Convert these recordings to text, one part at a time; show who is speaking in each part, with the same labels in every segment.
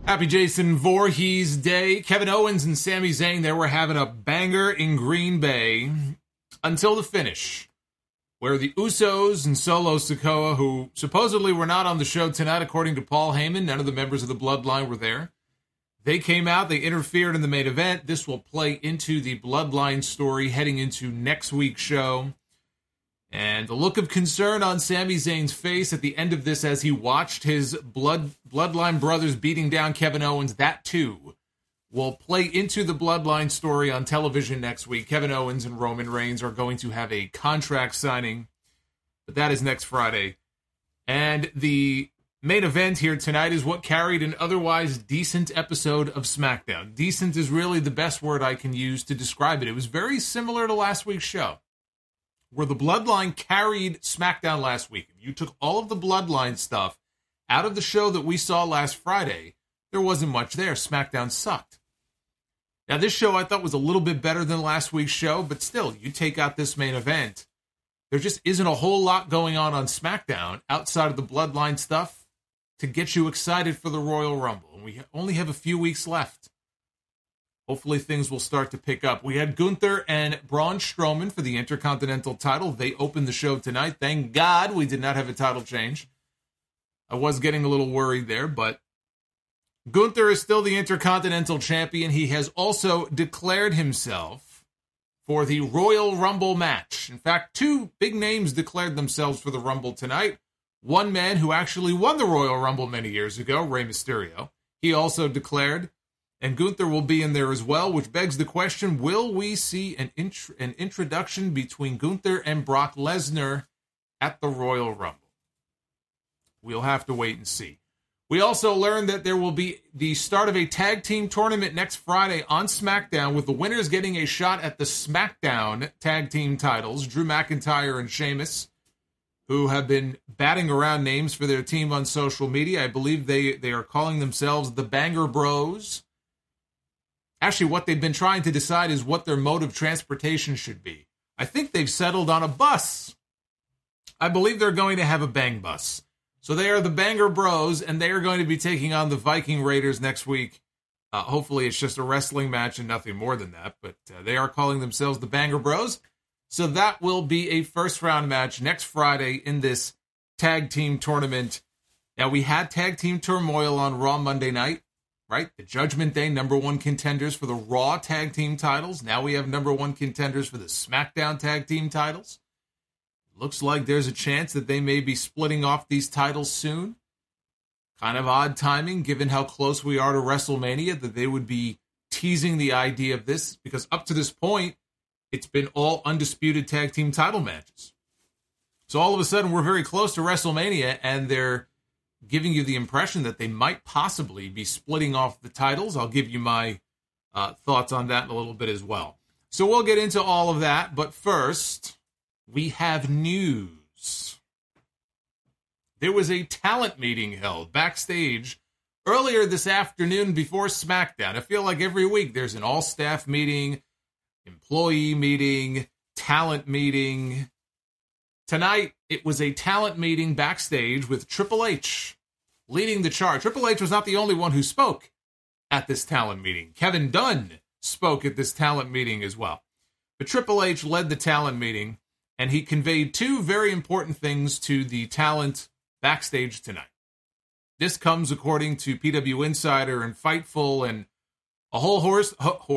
Speaker 1: Happy Jason Voorhees Day. Kevin Owens and Sami Zayn, they were having a banger in Green Bay until the finish, where the Usos and Solo Sikoa, who supposedly were not on the show tonight, according to Paul Heyman, none of the members of the Bloodline were there. They came out, they interfered in the main event. This will play into the Bloodline story heading into next week's show. And the look of concern on Sami Zayn's face at the end of this as he watched his Bloodline brothers beating down Kevin Owens, that too will play into the Bloodline story on television next week. Kevin Owens and Roman Reigns are going to have a contract signing, but that is next Friday. And the main event here tonight is what carried an otherwise decent episode of SmackDown. Decent is really the best word I can use to describe it. It was very similar to last week's show, where the Bloodline carried SmackDown last week. If you took all of the Bloodline stuff out of the show that we saw last Friday, there wasn't much there. SmackDown sucked. Now, this show I thought was a little bit better than last week's show, but still, you take out this main event, there just isn't a whole lot going on SmackDown outside of the Bloodline stuff to get you excited for the Royal Rumble. And we only have a few weeks left. Hopefully things will start to pick up. We had Gunther and Braun Strowman for the Intercontinental title. They opened the show tonight. Thank God we did not have a title change. I was getting a little worried there, but Gunther is still the Intercontinental Champion. He has also declared himself for the Royal Rumble match. In fact, two big names declared themselves for the Rumble tonight. One man who actually won the Royal Rumble many years ago, Rey Mysterio. He also declared, and Gunther will be in there as well, which begs the question, will we see an introduction between Gunther and Brock Lesnar at the Royal Rumble? We'll have to wait and see. We also learned that there will be the start of a tag team tournament next Friday on SmackDown, with the winners getting a shot at the SmackDown tag team titles. Drew McIntyre and Sheamus, who have been batting around names for their team on social media. I believe they are calling themselves the Banger Bros. Actually, what they've been trying to decide is what their mode of transportation should be. I think they've settled on a bus. I believe they're going to have a bang bus. So they are the Banger Bros, and they are going to be taking on the Viking Raiders next week. Hopefully it's just a wrestling match and nothing more than that, but they are calling themselves the Banger Bros. So that will be a first-round match next Friday in this tag team tournament. Now, we had tag team turmoil on Raw Monday night. Right? The Judgment Day number one contenders for the Raw tag team titles. Now we have number one contenders for the SmackDown tag team titles. Looks like there's a chance that they may be splitting off these titles soon. Kind of odd timing, given how close we are to WrestleMania, that they would be teasing the idea of this, because up to this point, it's been all undisputed tag team title matches. So all of a sudden, we're very close to WrestleMania, and they're giving you the impression that they might possibly be splitting off the titles. I'll give you my thoughts on that in a little bit as well. So we'll get into all of that, but first, we have news. There was a talent meeting held backstage earlier this afternoon before SmackDown. I feel like every week there's an all-staff meeting, employee meeting, talent meeting. Tonight, it was a talent meeting backstage with Triple H leading the charge. Triple H was not the only one who spoke at this talent meeting. Kevin Dunn spoke at this talent meeting as well. But Triple H led the talent meeting, and he conveyed two very important things to the talent backstage tonight. This comes according to PW Insider and Fightful and a whole horse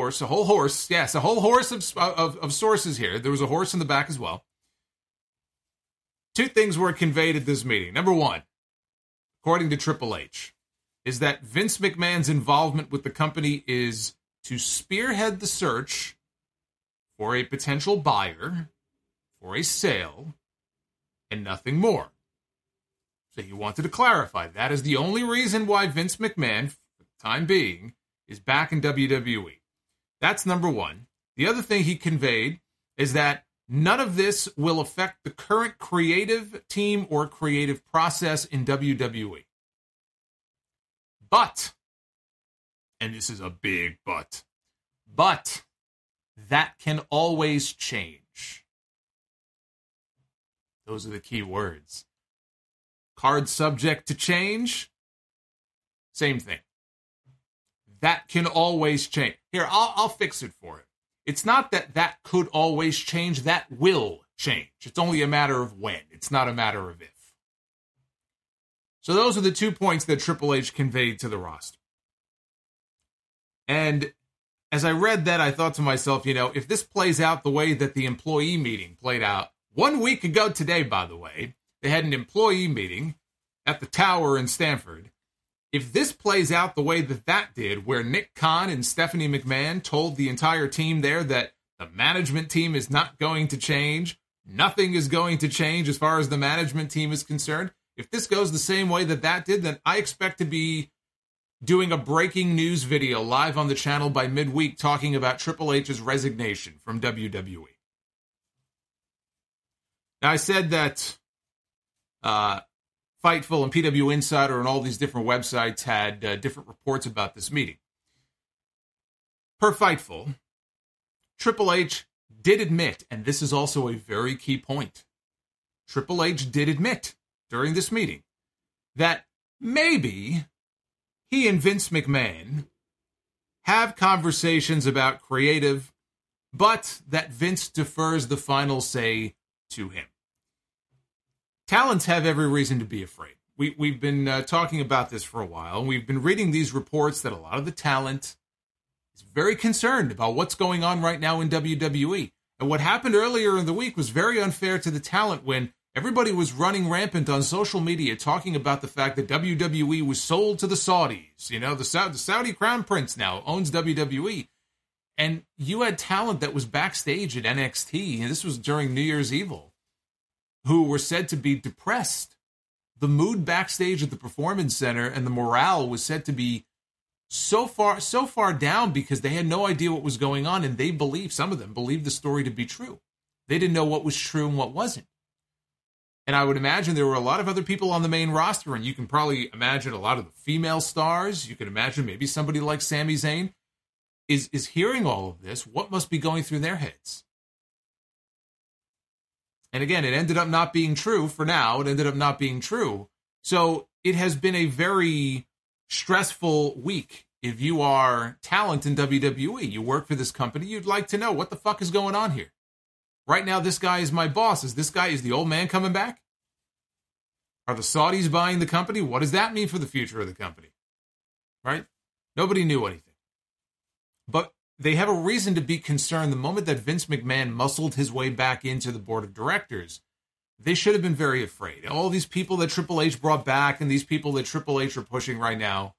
Speaker 1: of sources here. There was a horse in the back as well. Two things were conveyed at this meeting. Number one, according to Triple H, is that Vince McMahon's involvement with the company is to spearhead the search for a potential buyer, for a sale, and nothing more. So he wanted to clarify that is the only reason why Vince McMahon, for the time being, is back in WWE. That's number one. The other thing he conveyed is that none of this will affect the current creative team or creative process in WWE. But, and this is a big but that can always change. Those are the key words. Card subject to change, same thing. that can always change. Here, I'll fix it for it. It's not that could always change. That will change. It's only a matter of when. It's not a matter of if. So those are the 2 points that Triple H conveyed to the roster. And as I read that, I thought to myself, if this plays out the way that the employee meeting played out 1 week ago today, by the way, they had an employee meeting at the Tower in Stamford. If this plays out the way that did, where Nick Khan and Stephanie McMahon told the entire team there that the management team is not going to change, nothing is going to change as far as the management team is concerned, if this goes the same way that did, then I expect to be doing a breaking news video live on the channel by midweek talking about Triple H's resignation from WWE. Now, I said that Fightful and PW Insider and all these different websites had different reports about this meeting. Per Fightful, Triple H did admit, and this is also a very key point, Triple H did admit during this meeting that maybe he and Vince McMahon have conversations about creative, but that Vince defers the final say to him. Talents have every reason to be afraid. We've been talking about this for a while, and we've been reading these reports that a lot of the talent is very concerned about what's going on right now in WWE. And what happened earlier in the week was very unfair to the talent when everybody was running rampant on social media talking about the fact that WWE was sold to the Saudis. The Saudi crown prince now owns WWE. And you had talent that was backstage at NXT, and this was during New Year's Evil, who were said to be depressed. The mood backstage at the Performance Center and the morale was said to be so far down because they had no idea what was going on, and some of them believed the story to be true. They didn't know what was true and what wasn't. And I would imagine there were a lot of other people on the main roster, and you can probably imagine a lot of the female stars. You can imagine maybe somebody like Sami Zayn is hearing all of this. What must be going through their heads? And again, it ended up not being true for now. It ended up not being true. So it has been a very stressful week. If you are talent in WWE, you work for this company, you'd like to know what the fuck is going on here. Right now, this guy is my boss. Is the old man coming back? Are the Saudis buying the company? What does that mean for the future of the company? Right? Nobody knew anything. But they have a reason to be concerned the moment that Vince McMahon muscled his way back into the board of directors. They should have been very afraid. All these people that Triple H brought back and these people that Triple H are pushing right now,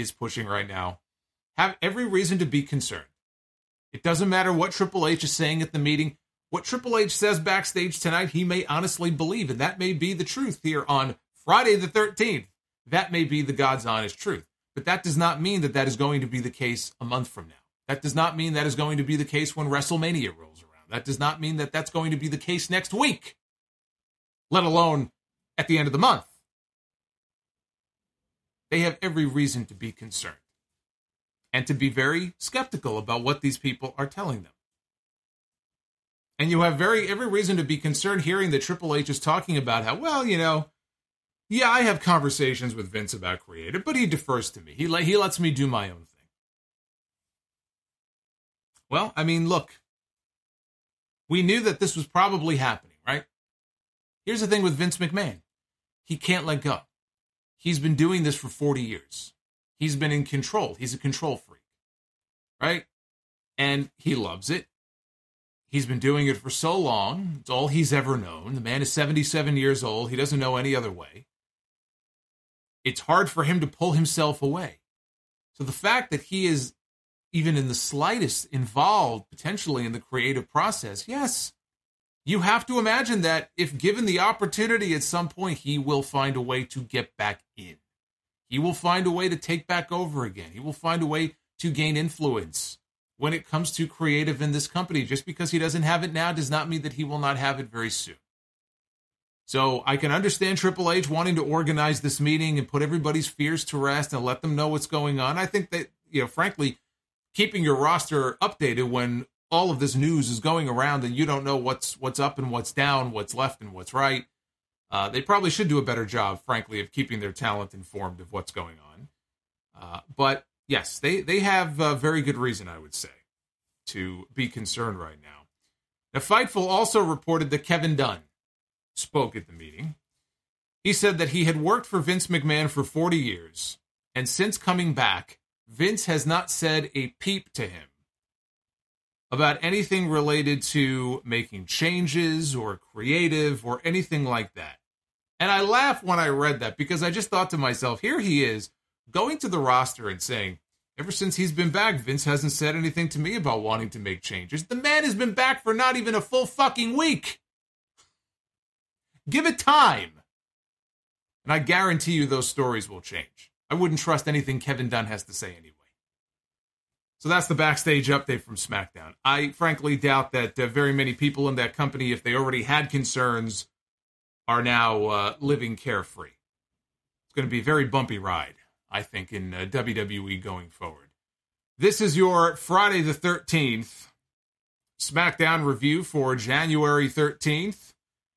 Speaker 1: have every reason to be concerned. It doesn't matter what Triple H is saying at the meeting. What Triple H says backstage tonight, he may honestly believe, and that may be the truth here on Friday the 13th. That may be the God's honest truth. But that does not mean that is going to be the case a month from now. That does not mean that is going to be the case when WrestleMania rolls around. That does not mean that that's going to be the case next week, let alone at the end of the month. They have every reason to be concerned and to be very skeptical about what these people are telling them. And you have every reason to be concerned hearing that Triple H is talking about how, I have conversations with Vince about creative, but he defers to me. He lets me do my own thing. Well, look, we knew that this was probably happening, right? Here's the thing with Vince McMahon. He can't let go. He's been doing this for 40 years. He's been in control. He's a control freak, right? And he loves it. He's been doing it for so long. It's all he's ever known. The man is 77 years old. He doesn't know any other way. It's hard for him to pull himself away. So the fact that he is even in the slightest involved potentially in the creative process, yes, you have to imagine that if given the opportunity at some point, he will find a way to get back in. He will find a way to take back over again. He will find a way to gain influence when it comes to creative in this company. Just because he doesn't have it now does not mean that he will not have it very soon. So I can understand Triple H wanting to organize this meeting and put everybody's fears to rest and let them know what's going on. I think that, frankly, keeping your roster updated when all of this news is going around and you don't know what's up and what's down, what's left and what's right. They probably should do a better job, frankly, of keeping their talent informed of what's going on. But Yes, they have very good reason, I would say, to be concerned right now. Now, Fightful also reported that Kevin Dunn spoke at the meeting. He said that he had worked for Vince McMahon for 40 years, and since coming back, Vince has not said a peep to him about anything related to making changes or creative or anything like that. And I laughed when I read that because I just thought to myself, here he is going to the roster and saying, ever since he's been back, Vince hasn't said anything to me about wanting to make changes. The man has been back for not even a full fucking week. Give it time. And I guarantee you those stories will change. I wouldn't trust anything Kevin Dunn has to say anyway. So that's the backstage update from SmackDown. I frankly doubt that very many people in that company, if they already had concerns, are now living carefree. It's going to be a very bumpy ride, I think, in WWE going forward. This is your Friday the 13th SmackDown review for January 13th.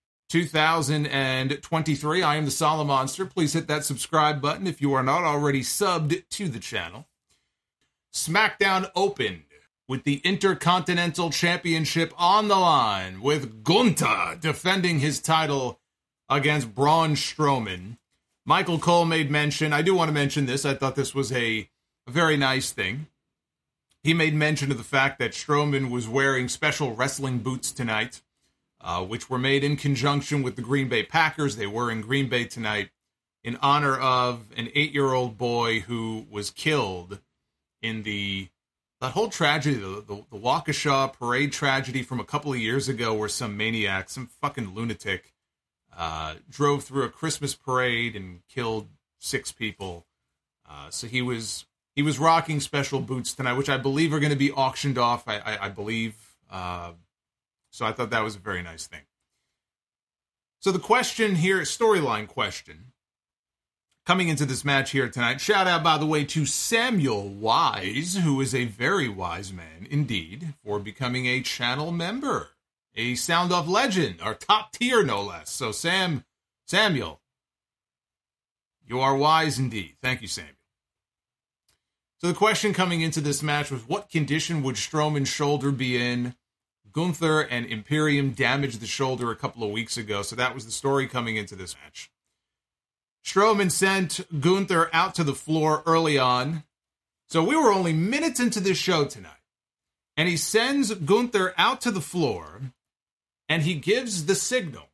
Speaker 1: 2023. I am the Solid Monster. Please hit that subscribe button if you are not already subbed to the channel. SmackDown opened with the Intercontinental Championship on the line, with Gunther defending his title against Braun Strowman. Michael Cole made mention, I do want to mention this, I thought this was a very nice thing. He made mention of the fact that Strowman was wearing special wrestling boots tonight, which were made in conjunction with the Green Bay Packers. They were in Green Bay tonight in honor of an 8-year-old boy who was killed in that whole tragedy, the Waukesha parade tragedy from a couple of years ago, where some maniac, some fucking lunatic, drove through a Christmas parade and killed 6 people. So he was rocking special boots tonight, which I believe are going to be auctioned off, I believe. So I thought that was a very nice thing. So the question here, storyline question, coming into this match here tonight, shout out, by the way, to Samuel Wise, who is a very wise man indeed, for becoming a channel member, a Sound Off legend, our top tier, no less. So Samuel, you are wise indeed. Thank you, Samuel. So the question coming into this match was, what condition would Strowman's shoulder be in? Gunther and Imperium damaged the shoulder a couple of weeks ago, so that was the story coming into this match. Strowman sent Gunther out to the floor early on. So we were only minutes into this show tonight. And he sends Gunther out to the floor, and he gives the signal.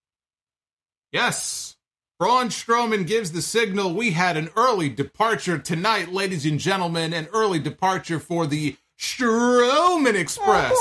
Speaker 1: Yes, Braun Strowman gives the signal. We had an early departure tonight, ladies and gentlemen, an early departure for the Strowman Express.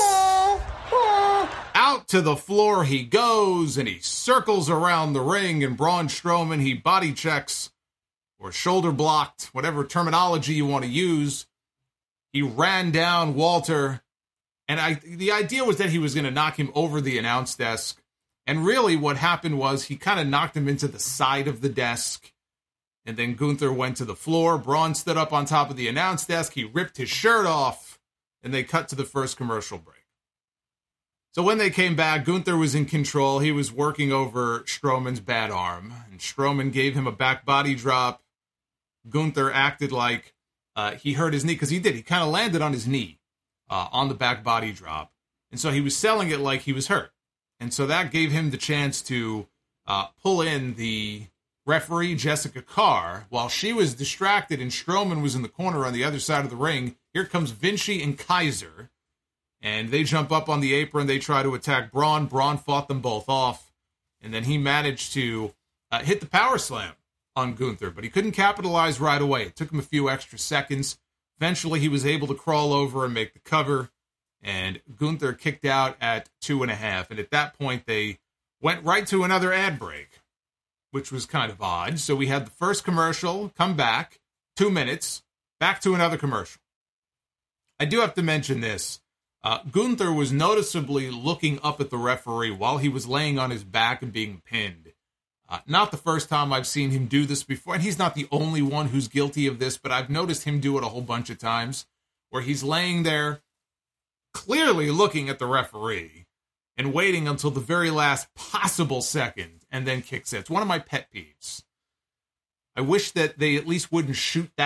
Speaker 1: Out to the floor he goes, and he circles around the ring, and Braun Strowman, he body checks, or shoulder blocked, whatever terminology you want to use. He ran down Walter, and the idea was that he was going to knock him over the announce desk, and really what happened was he kind of knocked him into the side of the desk, and then Gunther went to the floor. Braun stood up on top of the announce desk, he ripped his shirt off, and they cut to the first commercial break. So when they came back, Gunther was in control. He was working over Strowman's bad arm, and Strowman gave him a back body drop. Gunther acted like he hurt his knee, because he did. He kind of landed on his knee on the back body drop, and so he was selling it like he was hurt. And so that gave him the chance to pull in the referee, Jessica Carr, while she was distracted and Strowman was in the corner on the other side of the ring. Here comes Vinci and Kaiser. And they jump up on the apron. They try to attack Braun. Braun fought them both off. And then he managed to hit the power slam on Gunther. But he couldn't capitalize right away. It took him a few extra seconds. Eventually, he was able to crawl over and make the cover. And Gunther kicked out at 2.5. And at that point, they went right to another ad break, which was kind of odd. So we had the first commercial, come back, 2 minutes, back to another commercial. I do have to mention this. Gunther was noticeably looking up at the referee while he was laying on his back and being pinned. Not the first time I've seen him do this before, and he's not the only one who's guilty of this, but I've noticed him do it a whole bunch of times, where he's laying there clearly looking at the referee and waiting until the very last possible second and then kicks it. It's one of my pet peeves. I wish that they at least wouldn't shoot that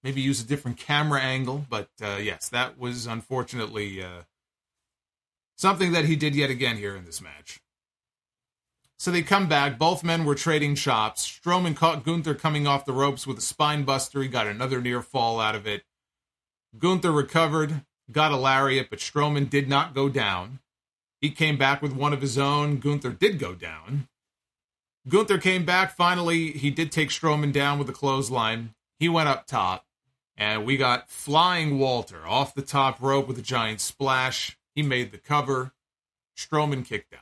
Speaker 1: maybe use a different camera angle. But yes, that was unfortunately something that he did yet again here in this match. So they come back. Both men were trading chops. Strowman caught Gunther coming off the ropes with a spine buster. He got another near fall out of it. Gunther recovered, got a lariat, but Strowman did not go down. He came back with one of his own. Gunther did go down. Gunther came back. Finally, he did take Strowman down with a clothesline. He went up top, and we got Flying Walter off the top rope with a giant splash. He made the cover. Strowman kicked out.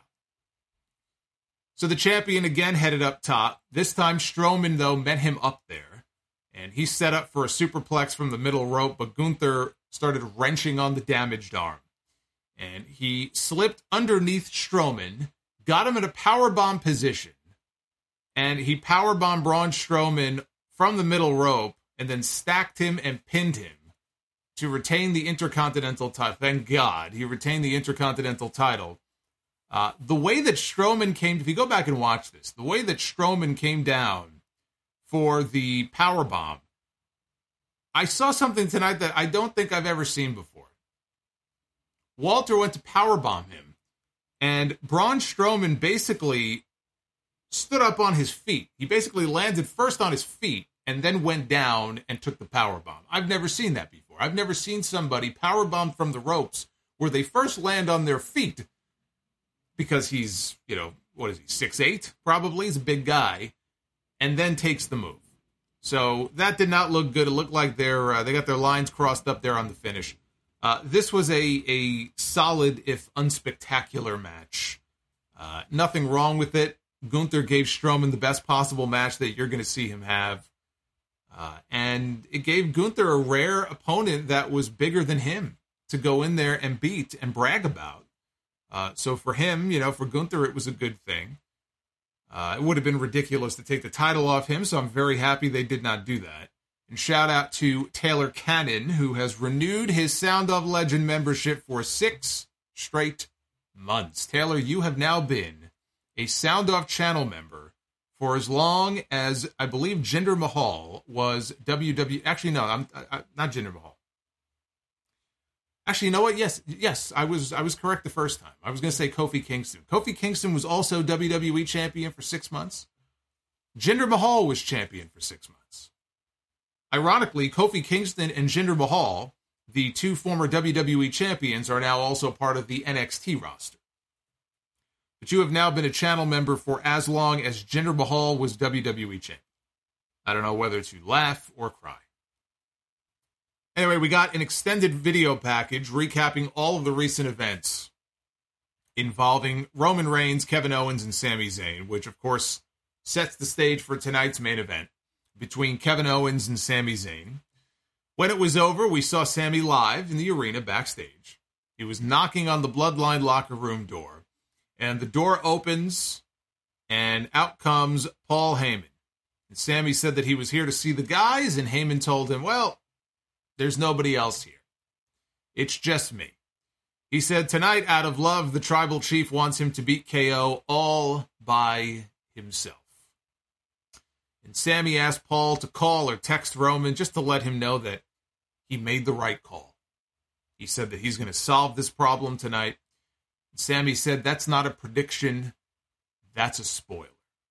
Speaker 1: So the champion again headed up top. This time Strowman, though, met him up there. And he set up for a superplex from the middle rope, but Gunther started wrenching on the damaged arm. And he slipped underneath Strowman, got him in a powerbomb position, and he powerbombed Braun Strowman from the middle rope and then stacked him and pinned him to retain the Intercontinental title. Thank God he retained the Intercontinental title. The way that Strowman came, if you go back and watch this, the way that Strowman came down for the powerbomb, I saw something tonight that I don't think I've ever seen before. Walter went to powerbomb him, and Braun Strowman basically stood up on his feet. He basically landed first on his feet and then went down and took the powerbomb. I've never seen that before. I've never seen somebody powerbomb from the ropes where they first land on their feet, because he's, what is he, 6'8", probably? He's a big guy, and then takes the move. So that did not look good. It looked like they got their lines crossed up there on the finish. This was a solid, if unspectacular, match. Nothing wrong with it. Gunther gave Strowman the best possible match that you're going to see him have. And it gave Gunther a rare opponent that was bigger than him to go in there and beat and brag about. So for him, for Gunther, it was a good thing. It would have been ridiculous to take the title off him, so I'm very happy they did not do that. And shout out to Taylor Cannon, who has renewed his Sound of Legend membership for 6 straight months. Taylor, you have now been a Sound Off channel member for as long as, I believe, Jinder Mahal was WWE. Actually, no, I'm not Jinder Mahal. Actually, you know what? Yes, I was correct the first time. I was going to say Kofi Kingston. Kofi Kingston was also WWE champion for 6 months. Jinder Mahal was champion for 6 months. Ironically, Kofi Kingston and Jinder Mahal, the two former WWE champions, are now also part of the NXT roster. But you have now been a channel member for as long as Jinder Mahal was WWE champion. I don't know whether to laugh or cry. Anyway, we got an extended video package recapping all of the recent events involving Roman Reigns, Kevin Owens, and Sami Zayn, which, of course, sets the stage for tonight's main event between Kevin Owens and Sami Zayn. When it was over, we saw Sami live in the arena backstage. He was knocking on the Bloodline locker room door, and the door opens, and out comes Paul Heyman. And Sami said that he was here to see the guys, and Heyman told him, well, there's nobody else here. It's just me. He said tonight, out of love, the tribal chief wants him to beat KO all by himself. And Sami asked Paul to call or text Roman just to let him know that he made the right call. He said that he's going to solve this problem tonight. And Sami said that's not a prediction, that's a spoiler.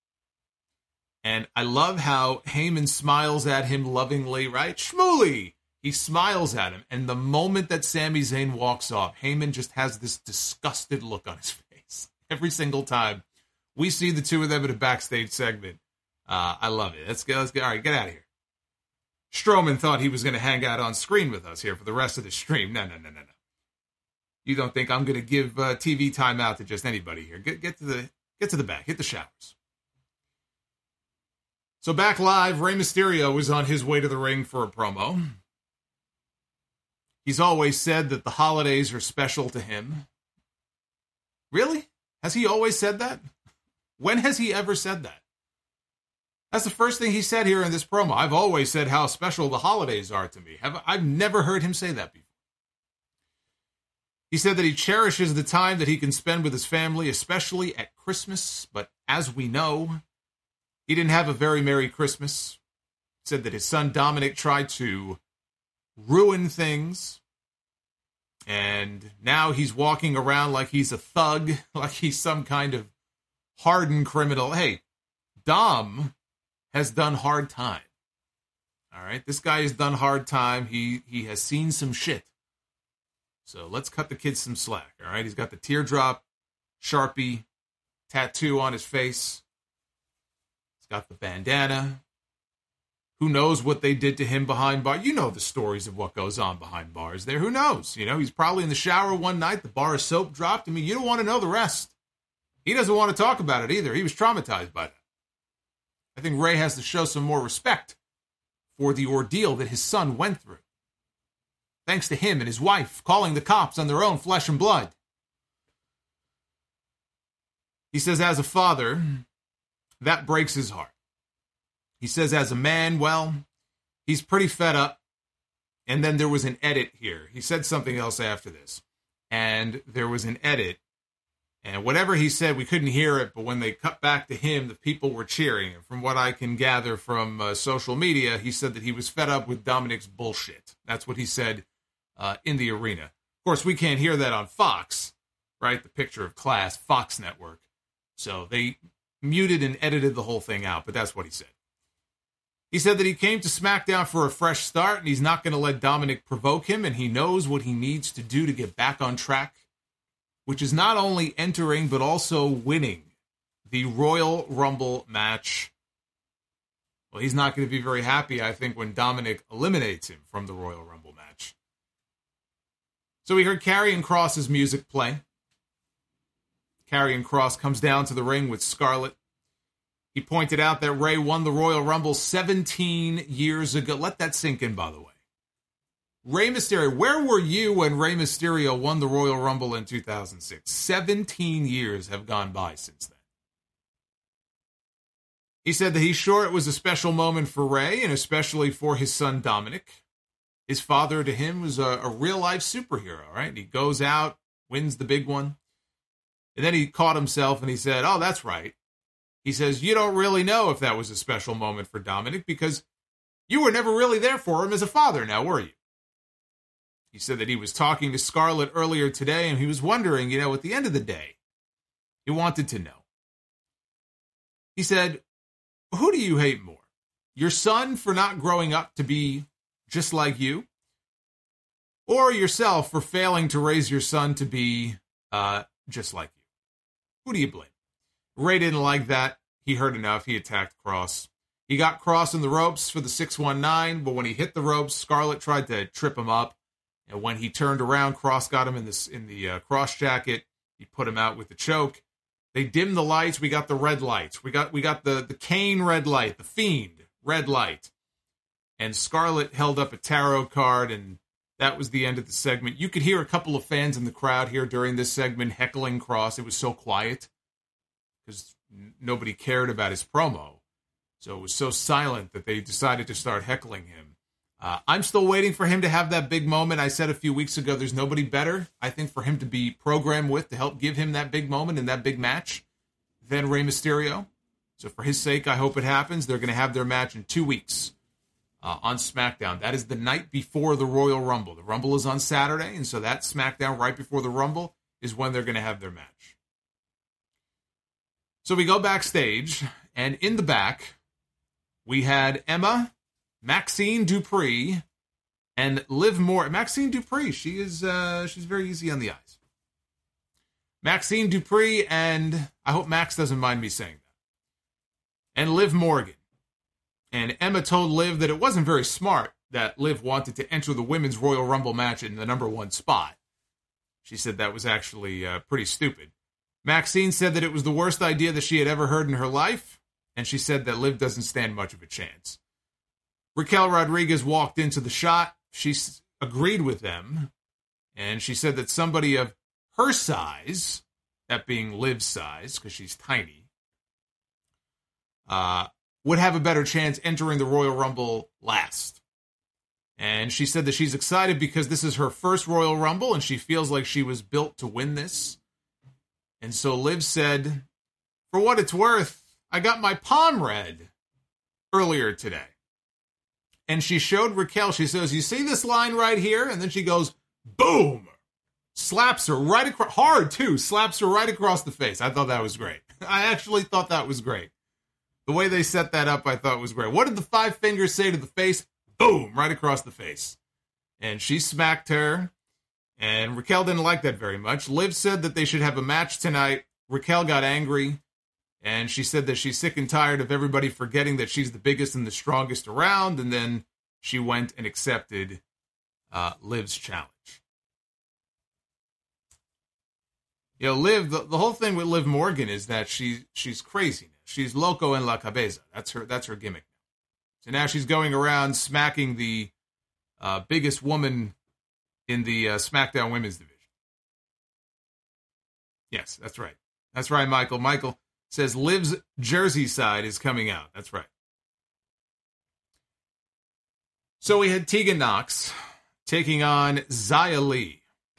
Speaker 1: And I love how Heyman smiles at him lovingly, right? Shmooly! He smiles at him, and the moment that Sami Zayn walks off, Heyman just has this disgusted look on his face. Every single time we see the two of them in a backstage segment. I love it. Let's go. All right, get out of here. Strowman thought he was going to hang out on screen with us here for the rest of the stream. No. You don't think I'm going to give TV time out to just anybody here. Get to the back. Hit the showers. So back live, Rey Mysterio was on his way to the ring for a promo. He's always said that the holidays are special to him. Really? Has he always said that? When has he ever said that? That's the first thing he said here in this promo. I've always said how special the holidays are to me. I've never heard him say that before. He said that he cherishes the time that he can spend with his family, especially at Christmas. But as we know, he didn't have a very Merry Christmas. said that his son Dominic tried to ruin things, and now he's walking around like he's a thug, like he's some kind of hardened criminal. Hey, Dom has done hard time. All right, this guy has done hard time. He has seen some shit. So let's cut the kid some slack. All right, he's got the teardrop Sharpie tattoo on his face. He's got the bandana. Who knows what they did to him behind bars? You know the stories of what goes on behind bars there. Who knows? You know, he's probably in the shower one night. The bar of soap dropped. I mean, you don't want to know the rest. He doesn't want to talk about it either. He was traumatized by that. I think Ray has to show some more respect for the ordeal that his son went through. Thanks to him and his wife calling the cops on their own flesh and blood. He says, as a father, that breaks his heart. He says, as a man, well, he's pretty fed up. And then there was an edit here. He said something else after this. And there was an edit. And whatever he said, we couldn't hear it. But when they cut back to him, the people were cheering. And from what I can gather from social media, he said that he was fed up with Dominic's bullshit. That's what he said in the arena. Of course, we can't hear that on Fox, right? The picture of class, Fox Network. So they muted and edited the whole thing out. But that's what he said. He said that he came to SmackDown for a fresh start, and he's not going to let Dominic provoke him, and he knows what he needs to do to get back on track, which is not only entering, but also winning the Royal Rumble match. Well, he's not going to be very happy, I think, when Dominic eliminates him from the Royal Rumble match. So we heard Karrion Kross's music play. Karrion Kross comes down to the ring with Scarlett. He pointed out that Ray won the Royal Rumble 17 years ago. Let that sink in, by the way. Rey Mysterio, where were you when Rey Mysterio won the Royal Rumble in 2006? 17 years have gone by since then. He said that he's sure it was a special moment for Ray, and especially for his son Dominic. His father to him was a real-life superhero, right? He goes out, wins the big one. And then he caught himself and he said, oh, that's right. He says, you don't really know if that was a special moment for Dominic because you were never really there for him as a father now, were you? He said that he was talking to Scarlett earlier today and he was wondering, at the end of the day, he wanted to know. He said, who do you hate more? Your son for not growing up to be just like you? Or yourself for failing to raise your son to be just like you? Who do you blame? Ray didn't like that. He heard enough. He attacked Kross. He got Kross in the ropes for the 619, but when he hit the ropes, Scarlett tried to trip him up. And when he turned around, Kross got him in the cross jacket. He put him out with the choke. They dimmed the lights. We got the red lights. We got the Kane red light, the Fiend red light. And Scarlett held up a tarot card, and that was the end of the segment. You could hear a couple of fans in the crowd here during this segment heckling Kross. It was so quiet because nobody cared about his promo. So it was so silent that they decided to start heckling him. I'm still waiting for him to have that big moment. I said a few weeks ago, there's nobody better, I think, for him to be programmed with to help give him that big moment in that big match than Rey Mysterio. So for his sake, I hope it happens. They're going to have their match in 2 weeks on SmackDown. That is the night before the Royal Rumble. The Rumble is on Saturday, and so that SmackDown right before the Rumble is when they're going to have their match. So we go backstage, and in the back, we had Emma, Maxine Dupree, and Liv Morgan. Maxine Dupree, she's very easy on the eyes. Maxine Dupree, and I hope Max doesn't mind me saying that, and Liv Morgan. And Emma told Liv that it wasn't very smart that Liv wanted to enter the Women's Royal Rumble match in the number 1 spot. She said that was actually pretty stupid. Maxine said that it was the worst idea that she had ever heard in her life, and she said that Liv doesn't stand much of a chance. Raquel Rodriguez walked into the shot. She agreed with them, and she said that somebody of her size, that being Liv's size, because she's tiny, would have a better chance entering the Royal Rumble last. And she said that she's excited because this is her first Royal Rumble, and she feels like she was built to win this. And so Liv said, for what it's worth, I got my palm read earlier today. and she showed Raquel, she says, you see this line right here? And then she goes, boom! Slaps her right across, hard too, slaps her right across the face. I thought that was great. I actually thought that was great. The way they set that up, I thought was great. What did the 5 fingers say to the face? Boom! Right across the face. And she smacked her, and Raquel didn't like that very much. Liv said that they should have a match tonight. Raquel got angry, and she said that she's sick and tired of everybody forgetting that she's the biggest and the strongest around, and then she went and accepted Liv's challenge. You know, Liv, the whole thing with Liv Morgan is that she's crazy. She's loco en la cabeza. That's her gimmick. So now she's going around smacking the biggest woman in the SmackDown Women's Division. Yes, that's right. That's right, Michael. Michael says Liv's Jersey side is coming out. That's right. So we had Tegan Nox taking on Xia Li.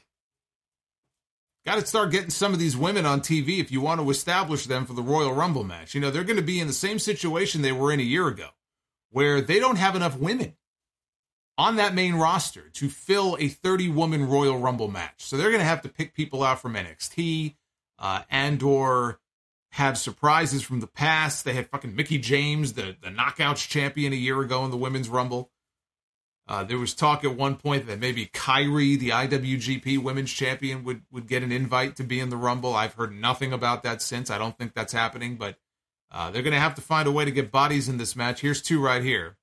Speaker 1: Got to start getting some of these women on TV if you want to establish them for the Royal Rumble match. You know, they're going to be in the same situation they were in a year ago, where they don't have enough women on that main roster to fill a 30-woman Royal Rumble match. So they're going to have to pick people out from NXT and/or have surprises from the past. They had fucking Mickie James, the Knockouts champion a year ago in the Women's Rumble. There was talk at one point that maybe Kyrie, the IWGP Women's Champion, would get an invite to be in the Rumble. I've heard nothing about that since. I don't think that's happening, but they're going to have to find a way to get bodies in this match. Here's 2 right here.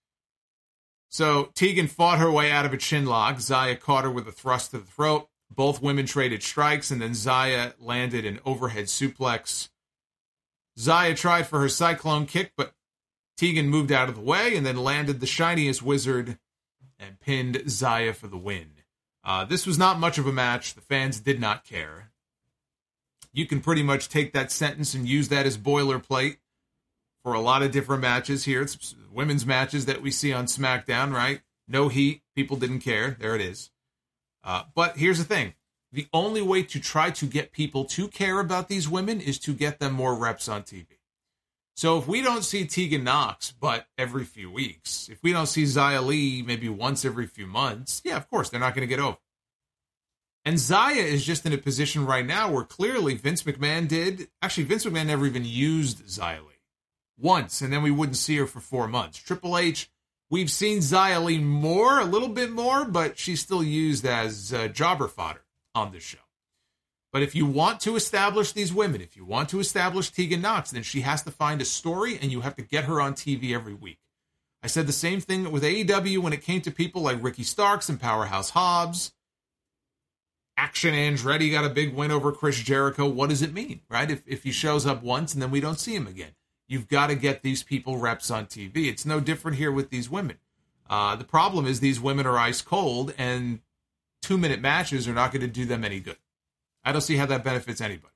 Speaker 1: So Tegan fought her way out of a chin lock. Xia caught her with a thrust to the throat. Both women traded strikes, and then Xia landed an overhead suplex. Xia tried for her cyclone kick, but Tegan moved out of the way and then landed the shiniest wizard and pinned Xia for the win. This was not much of a match. The fans did not care. You can pretty much take that sentence and use that as boilerplate for a lot of different matches here. It's women's matches that we see on SmackDown, right? No heat. People didn't care. There it is. But here's the thing. The only way to try to get people to care about these women is to get them more reps on TV. So if we don't see Tegan Nox but every few weeks, if we don't see Xia Li maybe once every few months, yeah, of course, they're not going to get over. And Xia is just in a position right now where clearly Vince McMahon never even used Xia Li once, and then we wouldn't see her for 4 months. Triple H, we've seen Xia Li more, a little bit more, but she's still used as jobber fodder on this show. But if you want to establish these women, if you want to establish Tegan Nox, then she has to find a story, and you have to get her on TV every week. I said the same thing with AEW when it came to people like Ricky Starks and Powerhouse Hobbs. Action Andretti got a big win over Chris Jericho. What does it mean, right? If he shows up once and then we don't see him again. You've got to get these people reps on TV. It's no different here with these women. The problem is these women are ice cold, and 2-minute matches are not going to do them any good. I don't see how that benefits anybody.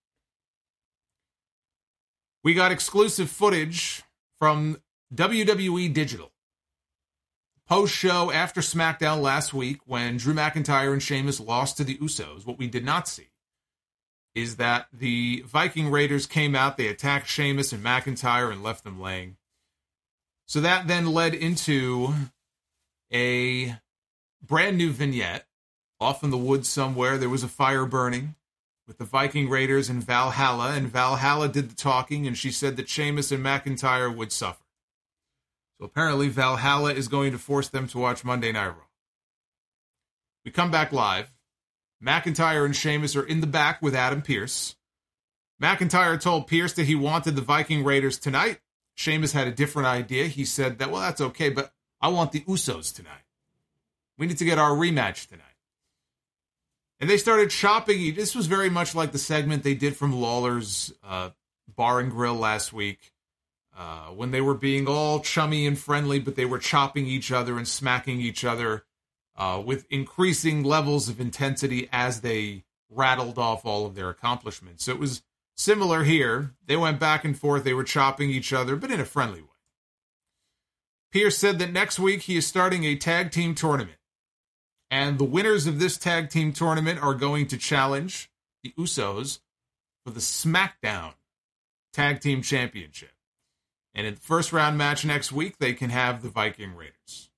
Speaker 1: We got exclusive footage from WWE Digital. Post-show after SmackDown last week when Drew McIntyre and Sheamus lost to the Usos, what we did not see is that the Viking Raiders came out, they attacked Sheamus and McIntyre and left them laying. So that then led into a brand new vignette. Off in the woods somewhere, there was a fire burning with the Viking Raiders and Valhalla did the talking, and she said that Sheamus and McIntyre would suffer. So apparently Valhalla is going to force them to watch Monday Night Raw. We come back live. McIntyre and Sheamus are in the back with Adam Pearce. McIntyre told Pearce that he wanted the Viking Raiders tonight. Sheamus had a different idea. He said that, well, that's okay, but I want the Usos tonight. We need to get our rematch tonight. And they started shopping. This was very much like the segment they did from Lawler's Bar and Grill last week when they were being all chummy and friendly, but they were chopping each other and smacking each other with increasing levels of intensity as they rattled off all of their accomplishments. So it was similar here. They went back and forth. They were chopping each other, but in a friendly way. Pearce said that next week he is starting a tag team tournament. And the winners of this tag team tournament are going to challenge the Usos for the SmackDown Tag Team Championship. And in the first round match next week, they can have the Viking Raiders.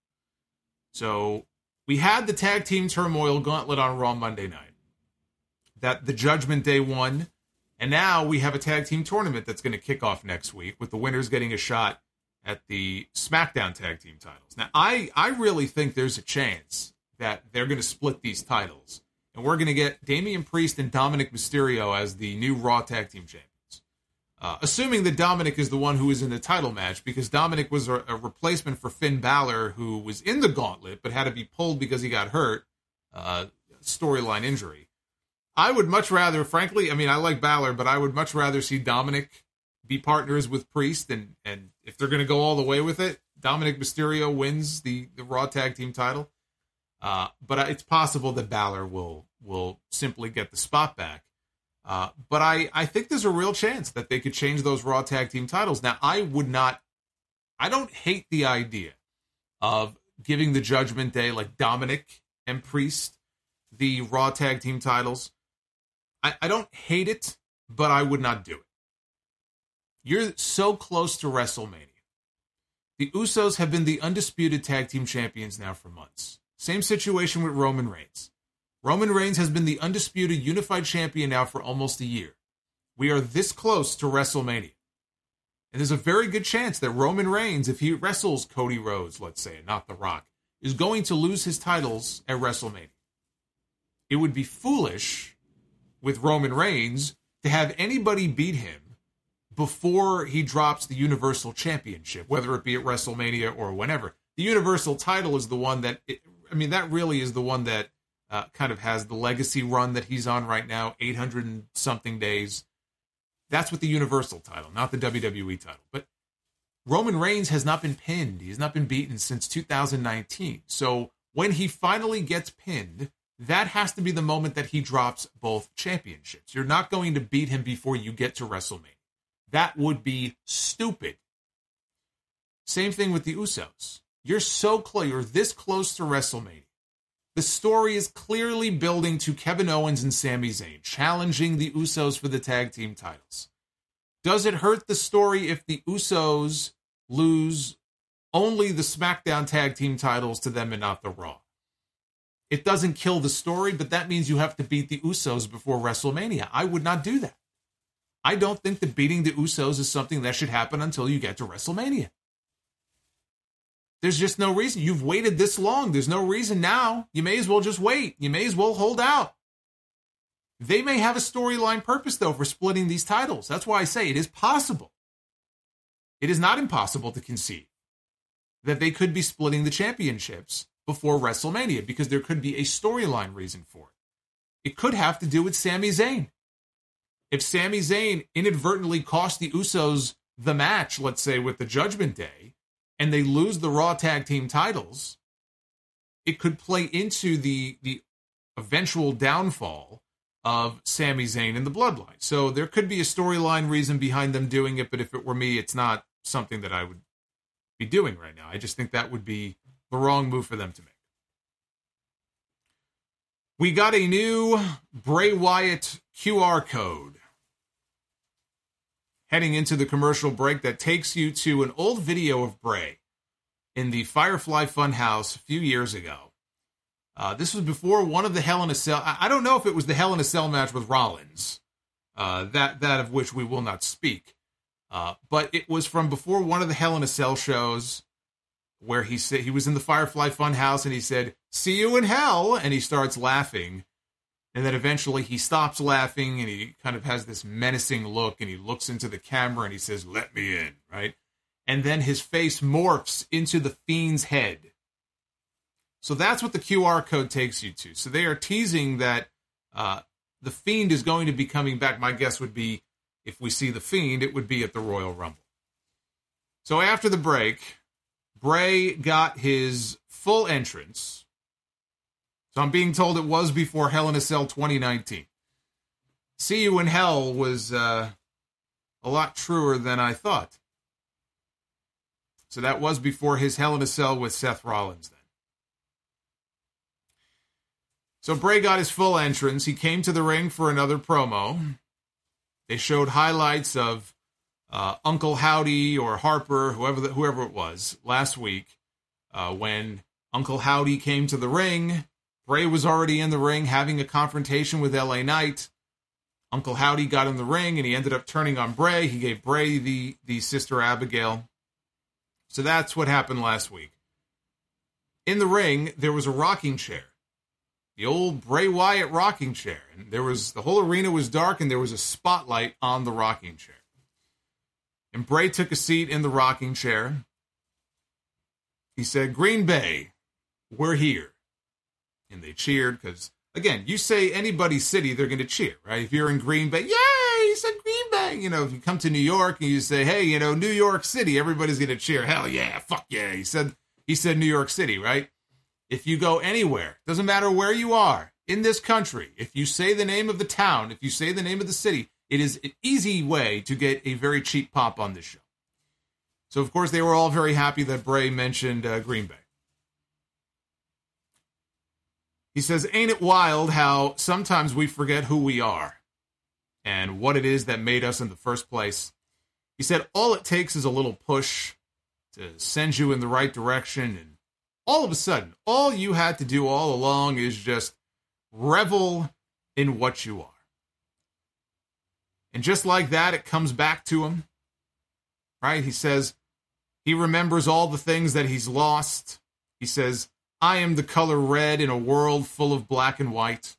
Speaker 1: So we had the Tag Team Turmoil Gauntlet on Raw Monday night. That the Judgment Day won. And now we have a tag team tournament that's going to kick off next week with the winners getting a shot at the SmackDown tag team titles. Now, I really think there's a chance that they're going to split these titles. And we're going to get Damian Priest and Dominic Mysterio as the new Raw tag team champions. Assuming that Dominic is the one who is in the title match, because Dominic was a replacement for Finn Balor, who was in the gauntlet, but had to be pulled because he got hurt. Storyline injury. I would much rather, frankly, I mean, I like Balor, but I would much rather see Dominic be partners with Priest, and if they're going to go all the way with it, Dominic Mysterio wins the Raw Tag Team title. But it's possible that Balor will simply get the spot back. But I think there's a real chance that they could change those Raw Tag Team titles. Now, I don't hate the idea of giving the Judgment Day, like Dominic and Priest, the Raw Tag Team titles. I don't hate it, but I would not do it. You're so close to WrestleMania. The Usos have been the undisputed tag team champions now for months. Same situation with Roman Reigns. Roman Reigns has been the undisputed unified champion now for almost a year. We are this close to WrestleMania. And there's a very good chance that Roman Reigns, if he wrestles Cody Rhodes, let's say, and not The Rock, is going to lose his titles at WrestleMania. It would be foolish with Roman Reigns to have anybody beat him before he drops the Universal Championship, whether it be at WrestleMania or whenever. The Universal title is the one that, that really is the one that kind of has the legacy run that he's on right now, 800 and something days. That's with the Universal title, not the WWE title. But Roman Reigns has not been pinned. He has not been beaten since 2019. So when he finally gets pinned, that has to be the moment that he drops both championships. You're not going to beat him before you get to WrestleMania. That would be stupid. Same thing with the Usos. You're so close. You're this close to WrestleMania. The story is clearly building to Kevin Owens and Sami Zayn challenging the Usos for the tag team titles. Does it hurt the story if the Usos lose only the SmackDown tag team titles to them and not the Raw? It doesn't kill the story, but that means you have to beat the Usos before WrestleMania. I would not do that. I don't think that beating the Usos is something that should happen until you get to WrestleMania. There's just no reason. You've waited this long. There's no reason now. You may as well just wait. You may as well hold out. They may have a storyline purpose, though, for splitting these titles. That's why I say it is possible. It is not impossible to conceive that they could be splitting the championships before WrestleMania, because there could be a storyline reason for it. It could have to do with Sami Zayn. If Sami Zayn inadvertently cost the Usos the match, let's say with the Judgment Day, and they lose the Raw Tag Team titles, it could play into the eventual downfall of Sami Zayn and the Bloodline. So there could be a storyline reason behind them doing it, but if it were me, it's not something that I would be doing right now. I just think that would be the wrong move for them to make. We got a new Bray Wyatt QR code heading into the commercial break that takes you to an old video of Bray in the Firefly Funhouse a few years ago. This was before one of the Hell in a Cell. I don't know if it was the Hell in a Cell match with Rollins, that of which we will not speak. But it was from before one of the Hell in a Cell shows, where he said he was in the Firefly Funhouse and he said, "See you in hell," and he starts laughing. And then eventually he stops laughing and he kind of has this menacing look and he looks into the camera and he says, "Let me in," right? And then his face morphs into the Fiend's head. So that's what the QR code takes you to. So they are teasing that the Fiend is going to be coming back. My guess would be, if we see the Fiend, it would be at the Royal Rumble. So after the break, Bray got his full entrance. So I'm being told it was before Hell in a Cell 2019. "See you in hell" was a lot truer than I thought. So that was before his Hell in a Cell with Seth Rollins then. So Bray got his full entrance. He came to the ring for another promo. They showed highlights of Uncle Howdy or Harper, whoever it was, last week, when Uncle Howdy came to the ring, Bray was already in the ring having a confrontation with LA Knight. Uncle Howdy got in the ring, and he ended up turning on Bray. He gave Bray the Sister Abigail. So that's what happened last week. In the ring, there was a rocking chair. The old Bray Wyatt rocking chair. And the whole arena was dark, and there was a spotlight on the rocking chair. And Bray took a seat in the rocking chair. He said, "Green Bay, we're here." And they cheered because, again, you say anybody's city, they're going to cheer, right? If you're in Green Bay, yay, he said Green Bay. You know, if you come to New York and you say, hey, you know, New York City, everybody's going to cheer. Hell yeah, fuck yeah. He said New York City, right? If you go anywhere, doesn't matter where you are in this country, if you say the name of the town, if you say the name of the city, it is an easy way to get a very cheap pop on this show. So, of course, they were all very happy that Bray mentioned Green Bay. He says, ain't it wild how sometimes we forget who we are and what it is that made us in the first place? He said, all it takes is a little push to send you in the right direction, and all of a sudden, all you had to do all along is just revel in what you are. And just like that, it comes back to him, right? He says he remembers all the things that he's lost. He says, I am the color red in a world full of black and white.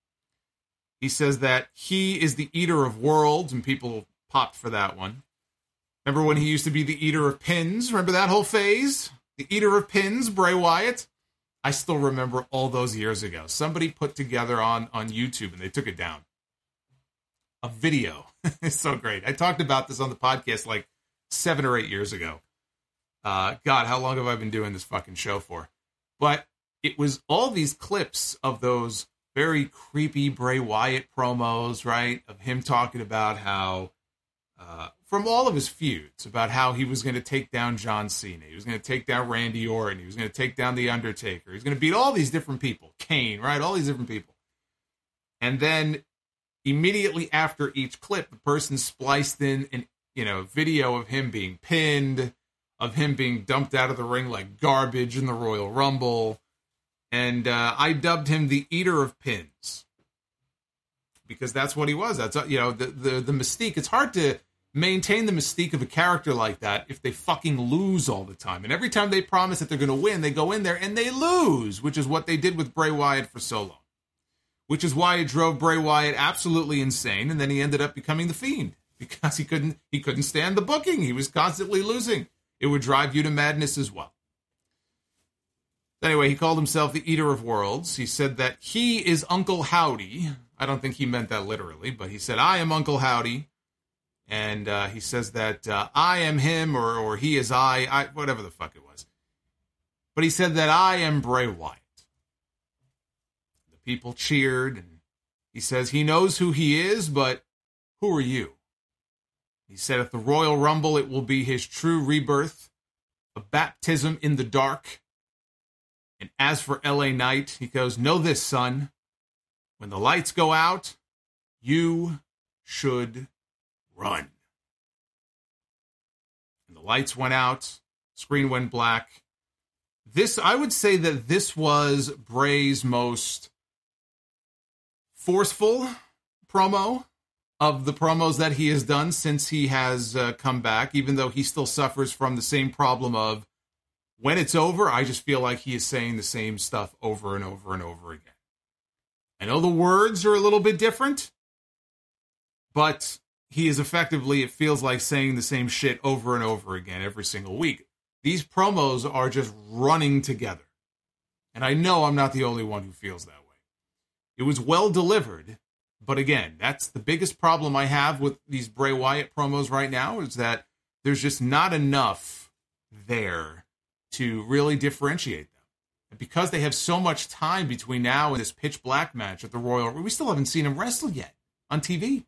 Speaker 1: He says that he is the eater of worlds, and people popped for that one. Remember when he used to be the eater of pins? Remember that whole phase? The eater of pins, Bray Wyatt? I still remember all those years ago. Somebody put together on YouTube, and they took it down. A video. It's so great. I talked about this on the podcast like 7 or 8 years ago. God, how long have I been doing this fucking show for? But it was all these clips of those very creepy Bray Wyatt promos, right? Of him talking about how, from all of his feuds, about how he was going to take down John Cena. He was going to take down Randy Orton. He was going to take down The Undertaker. He was going to beat all these different people. Kane, right? All these different people. And then immediately after each clip, the person spliced in an, video of him being pinned, of him being dumped out of the ring like garbage in the Royal Rumble. And I dubbed him the Eater of Pins. Because that's what he was. That's, the mystique. It's hard to maintain the mystique of a character like that if they fucking lose all the time. And every time they promise that they're going to win, they go in there and they lose, which is what they did with Bray Wyatt for so long. Which is why it drove Bray Wyatt absolutely insane, and then he ended up becoming the Fiend. Because he couldn't stand the booking. He was constantly losing. It would drive you to madness as well. Anyway, he called himself the Eater of Worlds. He said that he is Uncle Howdy. I don't think he meant that literally, but he said, I am Uncle Howdy. And he says that I am him or he is I, whatever the fuck it was. But he said that I am Bray Wyatt. The people cheered, and he says he knows who he is, but who are you? He said at the Royal Rumble, it will be his true rebirth, a baptism in the dark. And as for LA Knight, he goes, know this, son. When the lights go out, you should run. And the lights went out, screen went black. I would say that this was Bray's most forceful promo of the promos that he has done since he has come back, even though he still suffers from the same problem of when it's over, I just feel like he is saying the same stuff over and over and over again. I know the words are a little bit different, but he is effectively, it feels like saying the same shit over and over again every single week. These promos are just running together. And I know I'm not the only one who feels that way. It was well delivered. But again, that's the biggest problem I have with these Bray Wyatt promos right now is that there's just not enough there to really differentiate them. And because they have so much time between now and this pitch black match at the Royal, we still haven't seen him wrestle yet on TV.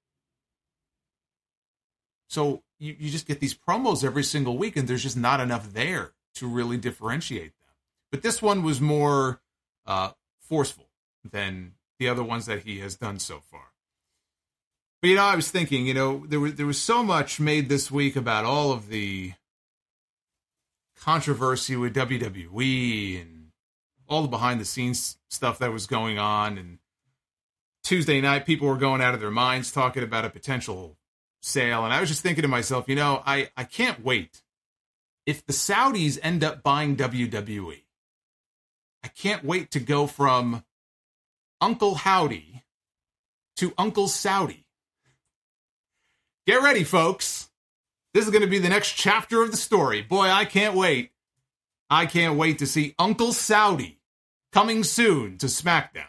Speaker 1: So you just get these promos every single week, and there's just not enough there to really differentiate them. But this one was more forceful than the other ones that he has done so far. But, I was thinking, there was so much made this week about all of the controversy with WWE and all the behind-the-scenes stuff that was going on. And Tuesday night, people were going out of their minds talking about a potential sale. And I was just thinking to myself, I can't wait. If the Saudis end up buying WWE, I can't wait to go from Uncle Howdy to Uncle Saudi. Get ready, folks. This is going to be the next chapter of the story. Boy, I can't wait. I can't wait to see Uncle Saudi coming soon to SmackDown.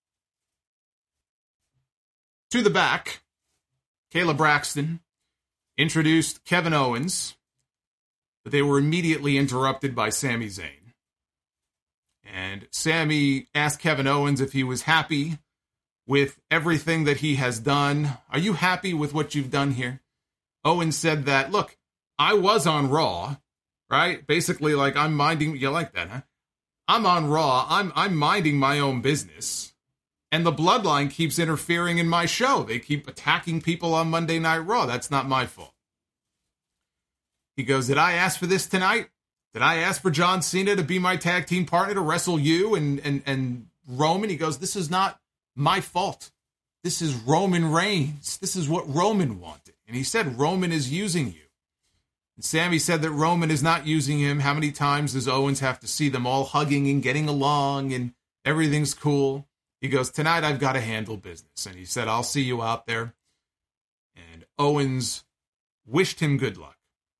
Speaker 1: To the back, Kayla Braxton introduced Kevin Owens, but they were immediately interrupted by Sami Zayn. And Sami asked Kevin Owens if he was happy with everything that he has done. Are you happy with what you've done here? Owens said that, look, I was on Raw, right? Basically, like, I'm minding, you like that, huh? I'm on Raw, I'm minding my own business, and the Bloodline keeps interfering in my show. They keep attacking people on Monday Night Raw. That's not my fault. He goes, did I ask for this tonight? Did I ask for John Cena to be my tag team partner to wrestle you and Roman? He goes, this is not my fault. This is Roman Reigns. This is what Roman wanted. And he said, Roman is using you. And Sami said that Roman is not using him. How many times does Owens have to see them all hugging and getting along and everything's cool? He goes, tonight I've got to handle business. And he said, I'll see you out there. And Owens wished him good luck.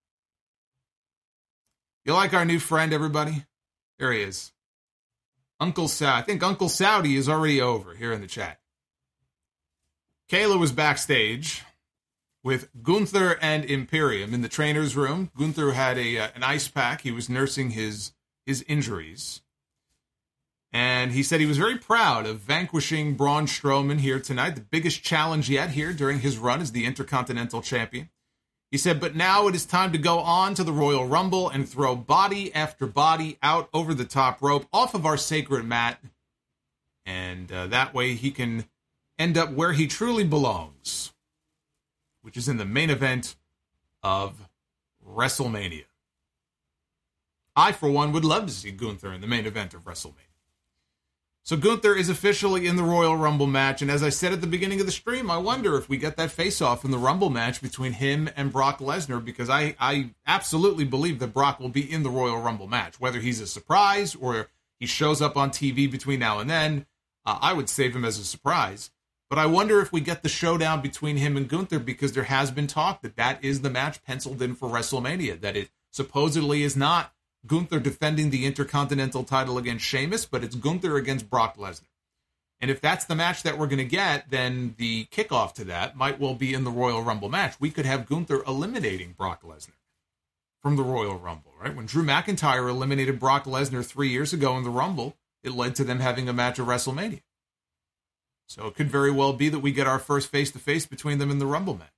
Speaker 1: You like our new friend, everybody? There he is. Uncle Saudi. I think Uncle Saudi is already over here in the chat. Kayla was backstage with Gunther and Imperium in the trainer's room. Gunther had an ice pack. He was nursing his injuries. And he said he was very proud of vanquishing Braun Strowman here tonight. The biggest challenge yet here during his run as the Intercontinental Champion. He said, but now it is time to go on to the Royal Rumble and throw body after body out over the top rope off of our sacred mat. And that way he can end up where he truly belongs, which is in the main event of WrestleMania. I, for one, would love to see Gunther in the main event of WrestleMania. So Gunther is officially in the Royal Rumble match, and as I said at the beginning of the stream, I wonder if we get that face-off in the Rumble match between him and Brock Lesnar, because I absolutely believe that Brock will be in the Royal Rumble match. Whether he's a surprise or he shows up on TV between now and then, I would save him as a surprise. But I wonder if we get the showdown between him and Gunther, because there has been talk that that is the match penciled in for WrestleMania, that it supposedly is not Gunther defending the Intercontinental title against Sheamus, but it's Gunther against Brock Lesnar. And if that's the match that we're going to get, then the kickoff to that might well be in the Royal Rumble match. We could have Gunther eliminating Brock Lesnar from the Royal Rumble, right? When Drew McIntyre eliminated Brock Lesnar 3 years ago in the Rumble, it led to them having a match at WrestleMania. So it could very well be that we get our first face-to-face between them in the Rumble match.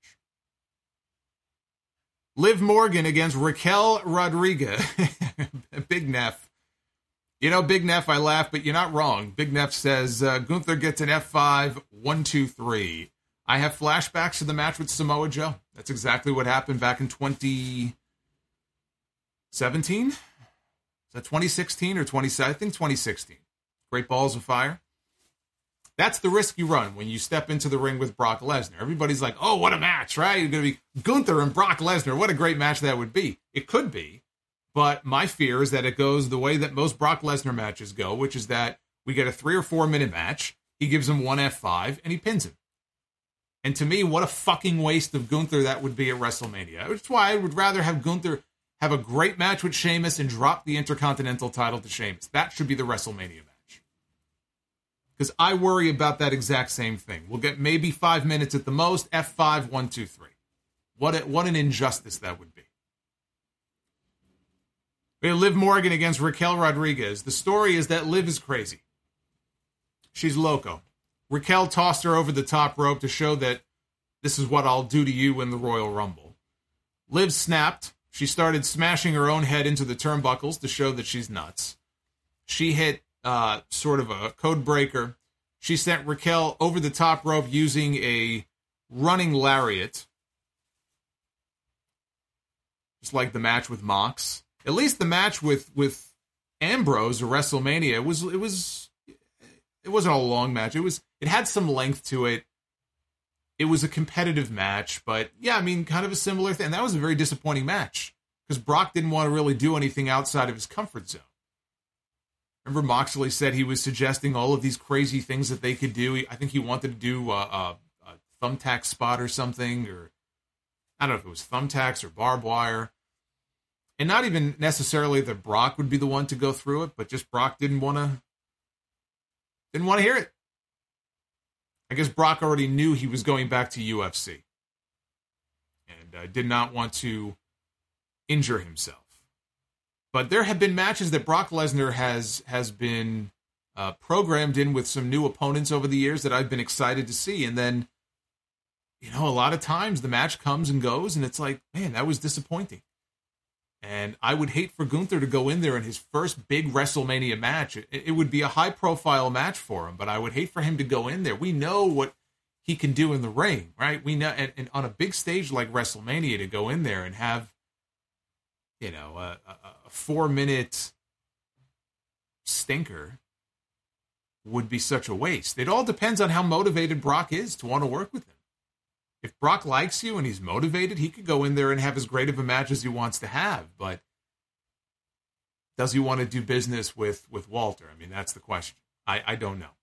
Speaker 1: Liv Morgan against Raquel Rodriguez. Big Neff. You know, Big Neff, I laugh, but you're not wrong. Big Neff says, Gunther gets an F5, 1, 2, 3. I have flashbacks to the match with Samoa Joe. That's exactly what happened back in 2017? Is that 2016 or 2017? I think 2016. Great Balls of Fire. That's the risk you run when you step into the ring with Brock Lesnar. Everybody's like, oh, what a match, right? It's going to be Gunther and Brock Lesnar. What a great match that would be. It could be. But my fear is that it goes the way that most Brock Lesnar matches go, which is that we get a 3 or 4 minute match. He gives him one F5 and he pins him. And to me, what a fucking waste of Gunther that would be at WrestleMania. That's why I would rather have Gunther have a great match with Sheamus and drop the Intercontinental title to Sheamus. That should be the WrestleMania match. Because I worry about that exact same thing. We'll get maybe 5 minutes at the most. F5, 1, 2, 3. What an injustice that would be. We have Liv Morgan against Raquel Rodriguez. The story is that Liv is crazy. She's loco. Raquel tossed her over the top rope to show that this is what I'll do to you in the Royal Rumble. Liv snapped. She started smashing her own head into the turnbuckles to show that she's nuts. She hit sort of a code breaker. She sent Raquel over the top rope using a running lariat. Just like the match with Mox. At least the match with Ambrose at WrestleMania, it wasn't a long match. It had some length to it. It was a competitive match, but yeah, I mean, kind of a similar thing. And that was a very disappointing match because Brock didn't want to really do anything outside of his comfort zone. Remember, Moxley said he was suggesting all of these crazy things that they could do. I think he wanted to do a thumbtack spot or something, or I don't know if it was thumbtacks or barbed wire. And not even necessarily that Brock would be the one to go through it, but just Brock didn't want to hear it. I guess Brock already knew he was going back to UFC and did not want to injure himself. But there have been matches that Brock Lesnar has been programmed in with some new opponents over the years that I've been excited to see. And then, a lot of times the match comes and goes, and it's like, man, that was disappointing. And I would hate for Gunther to go in there in his first big WrestleMania match. It would be a high-profile match for him, but I would hate for him to go in there. We know what he can do in the ring, right? We know, and on a big stage like WrestleMania, to go in there and have, a 4-minute stinker would be such a waste. It all depends on how motivated Brock is to want to work with him. If Brock likes you and he's motivated, he could go in there and have as great of a match as he wants to have. But does he want to do business with Walter? I mean, that's the question. I don't know.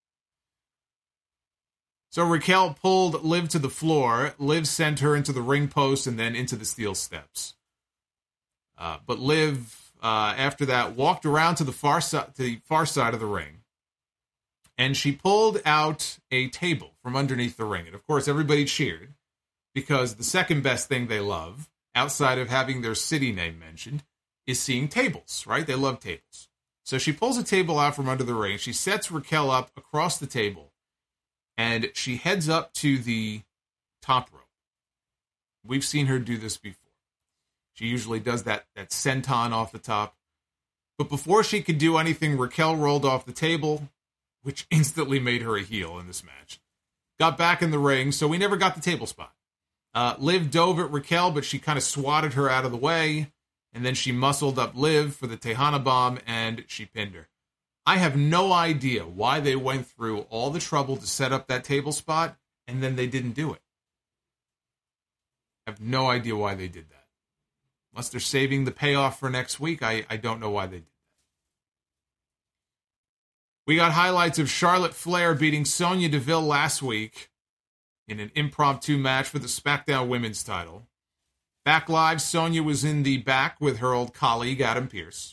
Speaker 1: So Raquel pulled Liv to the floor. Liv sent her into the ring post and then into the steel steps. But Liv, after that, walked around to the far side of the ring. And she pulled out a table from underneath the ring. And, of course, everybody cheered because the second best thing they love, outside of having their city name mentioned, is seeing tables, right? They love tables. So she pulls a table out from under the ring. She sets Raquel up across the table. And she heads up to the top rope. We've seen her do this before. She usually does that senton off the top. But before she could do anything, Raquel rolled off the table, which instantly made her a heel in this match. Got back in the ring, so we never got the table spot. Liv dove at Raquel, but she kind of swatted her out of the way, and then she muscled up Liv for the Tejana bomb, and she pinned her. I have no idea why they went through all the trouble to set up that table spot, and then they didn't do it. I have no idea why they did that. Unless they're saving the payoff for next week, I don't know why they did that. We got highlights of Charlotte Flair beating Sonya Deville last week in an impromptu match for the SmackDown Women's title. Back live, Sonya was in the back with her old colleague, Adam Pearce,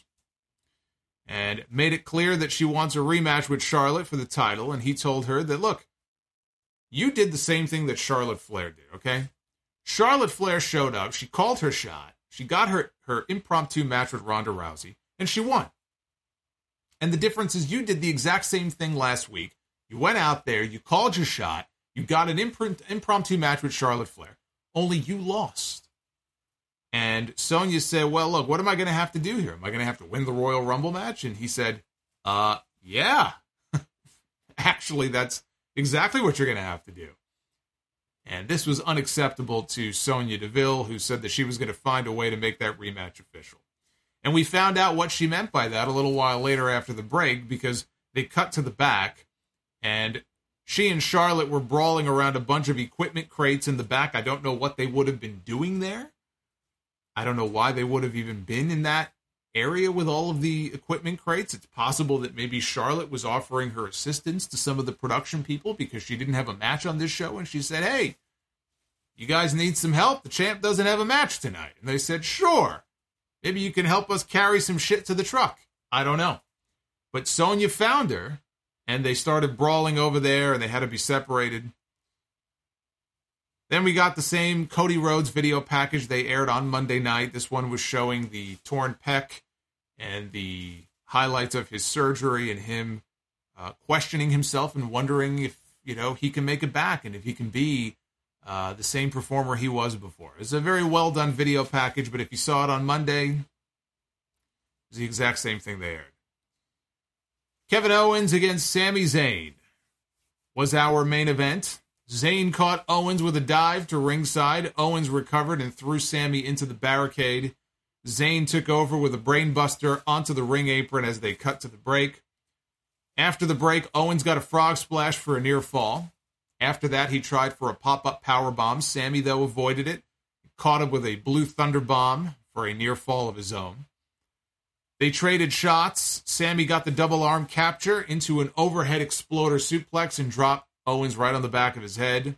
Speaker 1: and made it clear that she wants a rematch with Charlotte for the title, and he told her that, look, you did the same thing that Charlotte Flair did, okay? Charlotte Flair showed up, she called her shot, she got her impromptu match with Ronda Rousey, and she won. And the difference is you did the exact same thing last week. You went out there, you called your shot, you got an impromptu match with Charlotte Flair, only you lost. And Sonya said, well, look, what am I going to have to do here? Am I going to have to win the Royal Rumble match? And he said, yeah. Actually, that's exactly what you're going to have to do. And this was unacceptable to Sonya Deville, who said that she was going to find a way to make that rematch official. And we found out what she meant by that a little while later after the break, because they cut to the back, and she and Charlotte were brawling around a bunch of equipment crates in the back. I don't know what they would have been doing there. I don't know why they would have even been in that area with all of the equipment crates. It's possible that maybe Charlotte was offering her assistance to some of the production people because she didn't have a match on this show, and she said, hey, you guys need some help? The champ doesn't have a match tonight. And they said, sure. Maybe you can help us carry some shit to the truck. I don't know. But Sonya found her, and they started brawling over there, and they had to be separated. Then we got the same Cody Rhodes video package they aired on Monday night. This one was showing the torn pec and the highlights of his surgery and him questioning himself and wondering if, he can make it back and if he can be the same performer he was before. It's a very well done video package, but if you saw it on Monday, it's the exact same thing they aired. Kevin Owens against Sami Zayn was our main event. Zayn caught Owens with a dive to ringside. Owens recovered and threw Sami into the barricade. Zayn took over with a brainbuster onto the ring apron as they cut to the break. After the break, Owens got a frog splash for a near fall. After that, he tried for a pop-up powerbomb. Sami, though, avoided it. Caught him with a blue thunder bomb for a near fall of his own. They traded shots. Sami got the double arm capture into an overhead exploder suplex and dropped Owens right on the back of his head.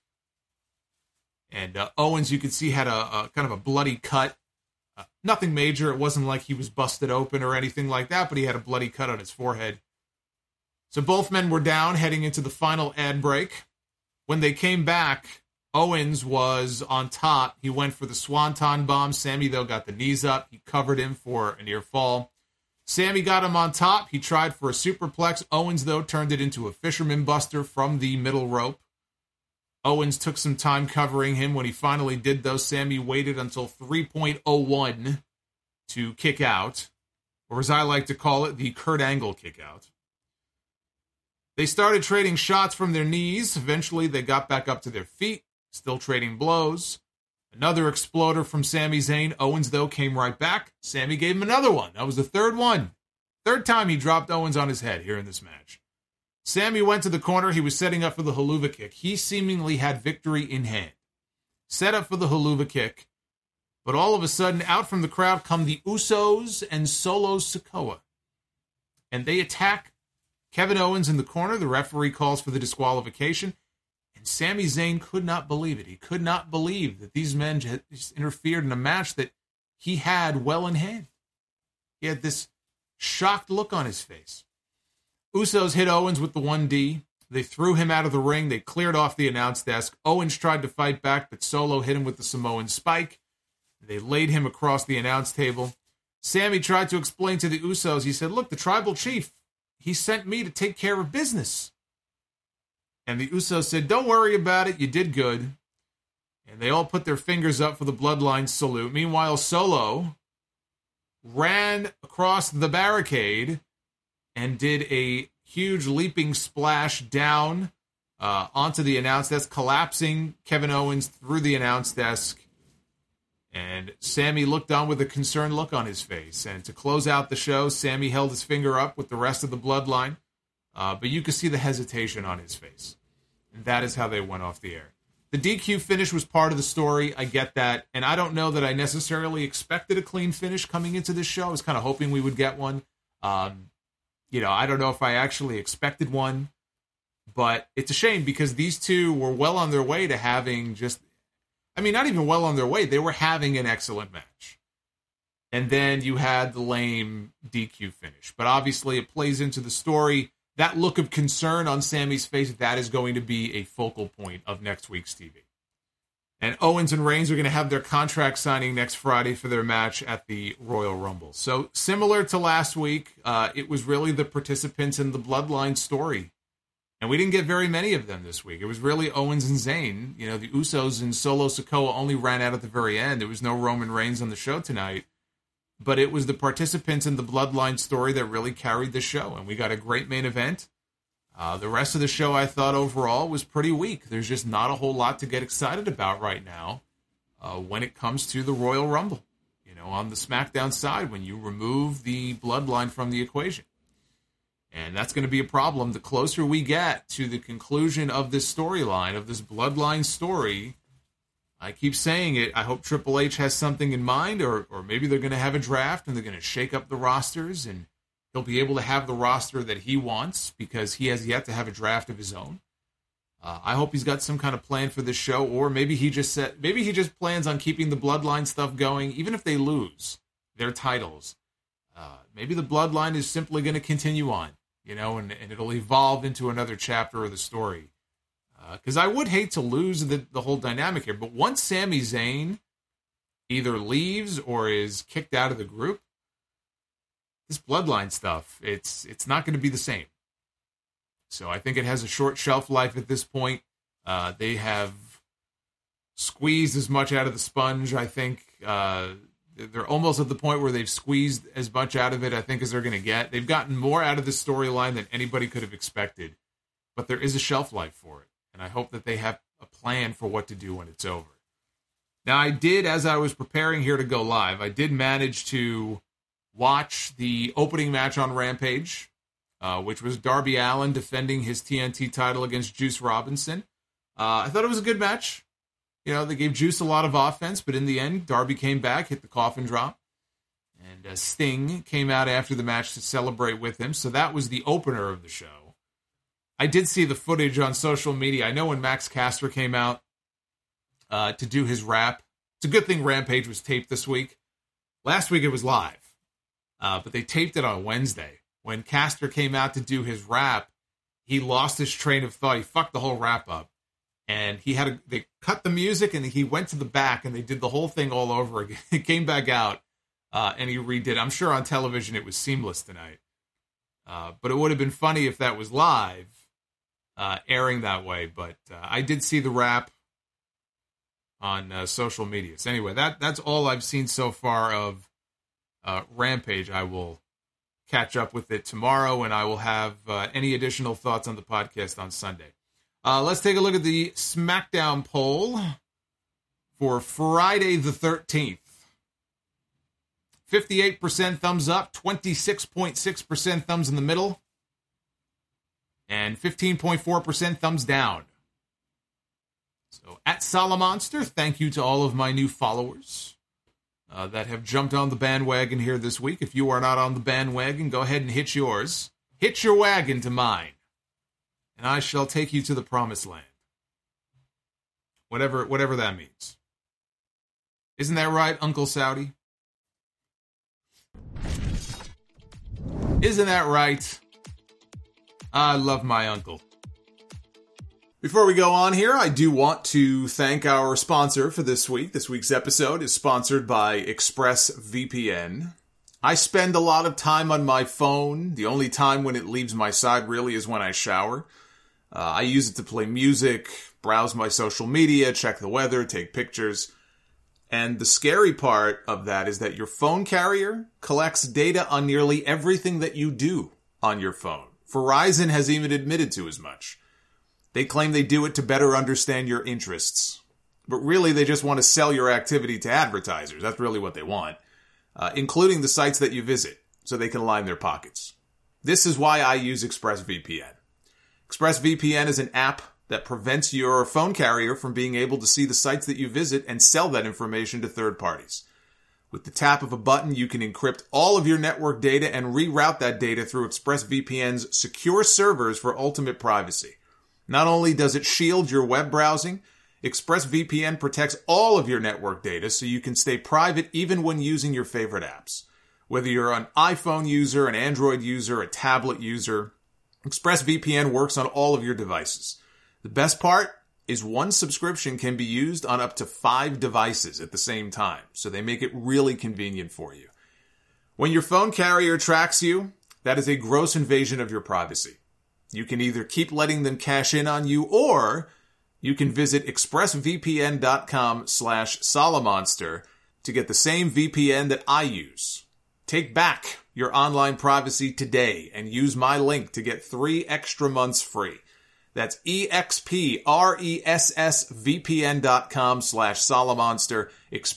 Speaker 1: And Owens, you could see, had a kind of a bloody cut. Nothing major. It wasn't like he was busted open or anything like that, but he had a bloody cut on his forehead. So both men were down heading into the final ad break. When they came back, Owens was on top. He went for the Swanton bomb. Sami, though, got the knees up. He covered him for a near fall. Sami got him on top. He tried for a superplex. Owens, though, turned it into a fisherman buster from the middle rope. Owens took some time covering him. When he finally did, though, Sami waited until 3.01 to kick out, or as I like to call it, the Kurt Angle kick out. They started trading shots from their knees. Eventually, they got back up to their feet, still trading blows. Another exploder from Sami Zayn. Owens, though, came right back. Sami gave him another one. That was the third one. Third time he dropped Owens on his head here in this match. Sami went to the corner. He was setting up for the Helluva Kick. He seemingly had victory in hand. Set up for the Helluva Kick. But all of a sudden, out from the crowd come the Usos and Solo Sikoa. And they attack Kevin Owens in the corner. The referee calls for the disqualification. And Sami Zayn could not believe it. He could not believe that these men just interfered in a match that he had well in hand. He had this shocked look on his face. Usos hit Owens with the 1D. They threw him out of the ring. They cleared off the announce desk. Owens tried to fight back, but Solo hit him with the Samoan spike. They laid him across the announce table. Sami tried to explain to the Usos. He said, look, the tribal chief, he sent me to take care of business. And the Usos said, don't worry about it. You did good. And they all put their fingers up for the Bloodline salute. Meanwhile, Solo ran across the barricade and did a huge leaping splash down onto the announce desk, collapsing Kevin Owens through the announce desk. And Sami looked on with a concerned look on his face. And to close out the show, Sami held his finger up with the rest of the Bloodline. But you could see the hesitation on his face. And that is how they went off the air. The DQ finish was part of the story. I get that. And I don't know that I necessarily expected a clean finish coming into this show. I was kind of hoping we would get one. I don't know if I actually expected one. But it's a shame because these two were well on their way to having not even well on their way. They were having an excellent match. And then you had the lame DQ finish. But obviously it plays into the story. That look of concern on Sami's face, that is going to be a focal point of next week's TV. And Owens and Reigns are going to have their contract signing next Friday for their match at the Royal Rumble. So similar to last week, it was really the participants in the Bloodline story. And we didn't get very many of them this week. It was really Owens and Zayn. You know, the Usos and Solo Sikoa only ran out at the very end. There was no Roman Reigns on the show tonight. But it was the participants in the Bloodline story that really carried the show. And we got a great main event. The rest of the show, I thought, overall, was pretty weak. There's just not a whole lot to get excited about right now when it comes to the Royal Rumble. You know, on the SmackDown side, when you remove the Bloodline from the equation. And that's going to be a problem. The closer we get to the conclusion of this storyline, of this Bloodline story, I keep saying it, I hope Triple H has something in mind, or maybe they're going to have a draft and they're going to shake up the rosters, and he'll be able to have the roster that he wants because he has yet to have a draft of his own. I hope he's got some kind of plan for this show, or maybe he just plans on keeping the Bloodline stuff going, even if they lose their titles. Maybe the Bloodline is simply going to continue on, and it'll evolve into another chapter of the story. Because I would hate to lose the whole dynamic here, but once Sami Zayn either leaves or is kicked out of the group, this Bloodline stuff, it's not going to be the same. So I think it has a short shelf life at this point. They have squeezed as much out of the sponge. I think they're almost at the point where they've squeezed as much out of it, I think, as they're going to get. They've gotten more out of this storyline than anybody could have expected, but there is a shelf life for it. And I hope that they have a plan for what to do when it's over. Now, I did, as I was preparing here to go live, I did manage to watch the opening match on Rampage, which was Darby Allin defending his TNT title against Juice Robinson. I thought it was a good match. You know, they gave Juice a lot of offense, but in the end, Darby came back, hit the coffin drop, and Sting came out after the match to celebrate with him. So that was the opener of the show. I did see the footage on social media. I know when Max Caster came out to do his rap. It's a good thing Rampage was taped this week. Last week it was live, but they taped it on Wednesday. When Caster came out to do his rap, he lost his train of thought. He fucked the whole rap up. And they cut the music, and he went to the back, and they did the whole thing all over again. He came back out, and he redid. I'm sure on television it was seamless tonight. But it would have been funny if that was live, airing that way. But I did see the rap on social media. So anyway, that's all I've seen so far of Rampage. I will catch up with it tomorrow, and I will have any additional thoughts on the podcast on Sunday. Let's take a look at the SmackDown poll for Friday the 13th. 58% thumbs up, 26.6% thumbs in the middle, and 15.4% thumbs down. So at Salamonster, thank you to all of my new followers that have jumped on the bandwagon here this week. If you are not on the bandwagon, go ahead and hitch yours. Hitch your wagon to mine, and I shall take you to the promised land. Whatever that means. Isn't that right, Uncle Saudi? Isn't that right? I love my uncle. Before we go on here, I do want to thank our sponsor for this week. This week's episode is sponsored by ExpressVPN. I spend a lot of time on my phone. The only time when it leaves my side really is when I shower. I use it to play music, browse my social media, check the weather, take pictures. And the scary part of that is that your phone carrier collects data on nearly everything that you do on your phone. Verizon has even admitted to as much. They claim they do it to better understand your interests. But really, they just want to sell your activity to advertisers. That's really what they want. Including the sites that you visit, so they can line their pockets. This is why I use ExpressVPN. ExpressVPN is an app that prevents your phone carrier from being able to see the sites that you visit and sell that information to third parties. With the tap of a button, you can encrypt all of your network data and reroute that data through ExpressVPN's secure servers for ultimate privacy. Not only does it shield your web browsing, ExpressVPN protects all of your network data so you can stay private even when using your favorite apps. Whether you're an iPhone user, an Android user, a tablet user, ExpressVPN works on all of your devices. The best part is one subscription can be used on up to 5 devices at the same time, so they make it really convenient for you. When your phone carrier tracks you, that is a gross invasion of your privacy. You can either keep letting them cash in on you, or you can visit expressvpn.com/Salamonster to get the same VPN that I use. Take back your online privacy today and use my link to get 3 extra months free. That's expressvpn.com/Salamonster,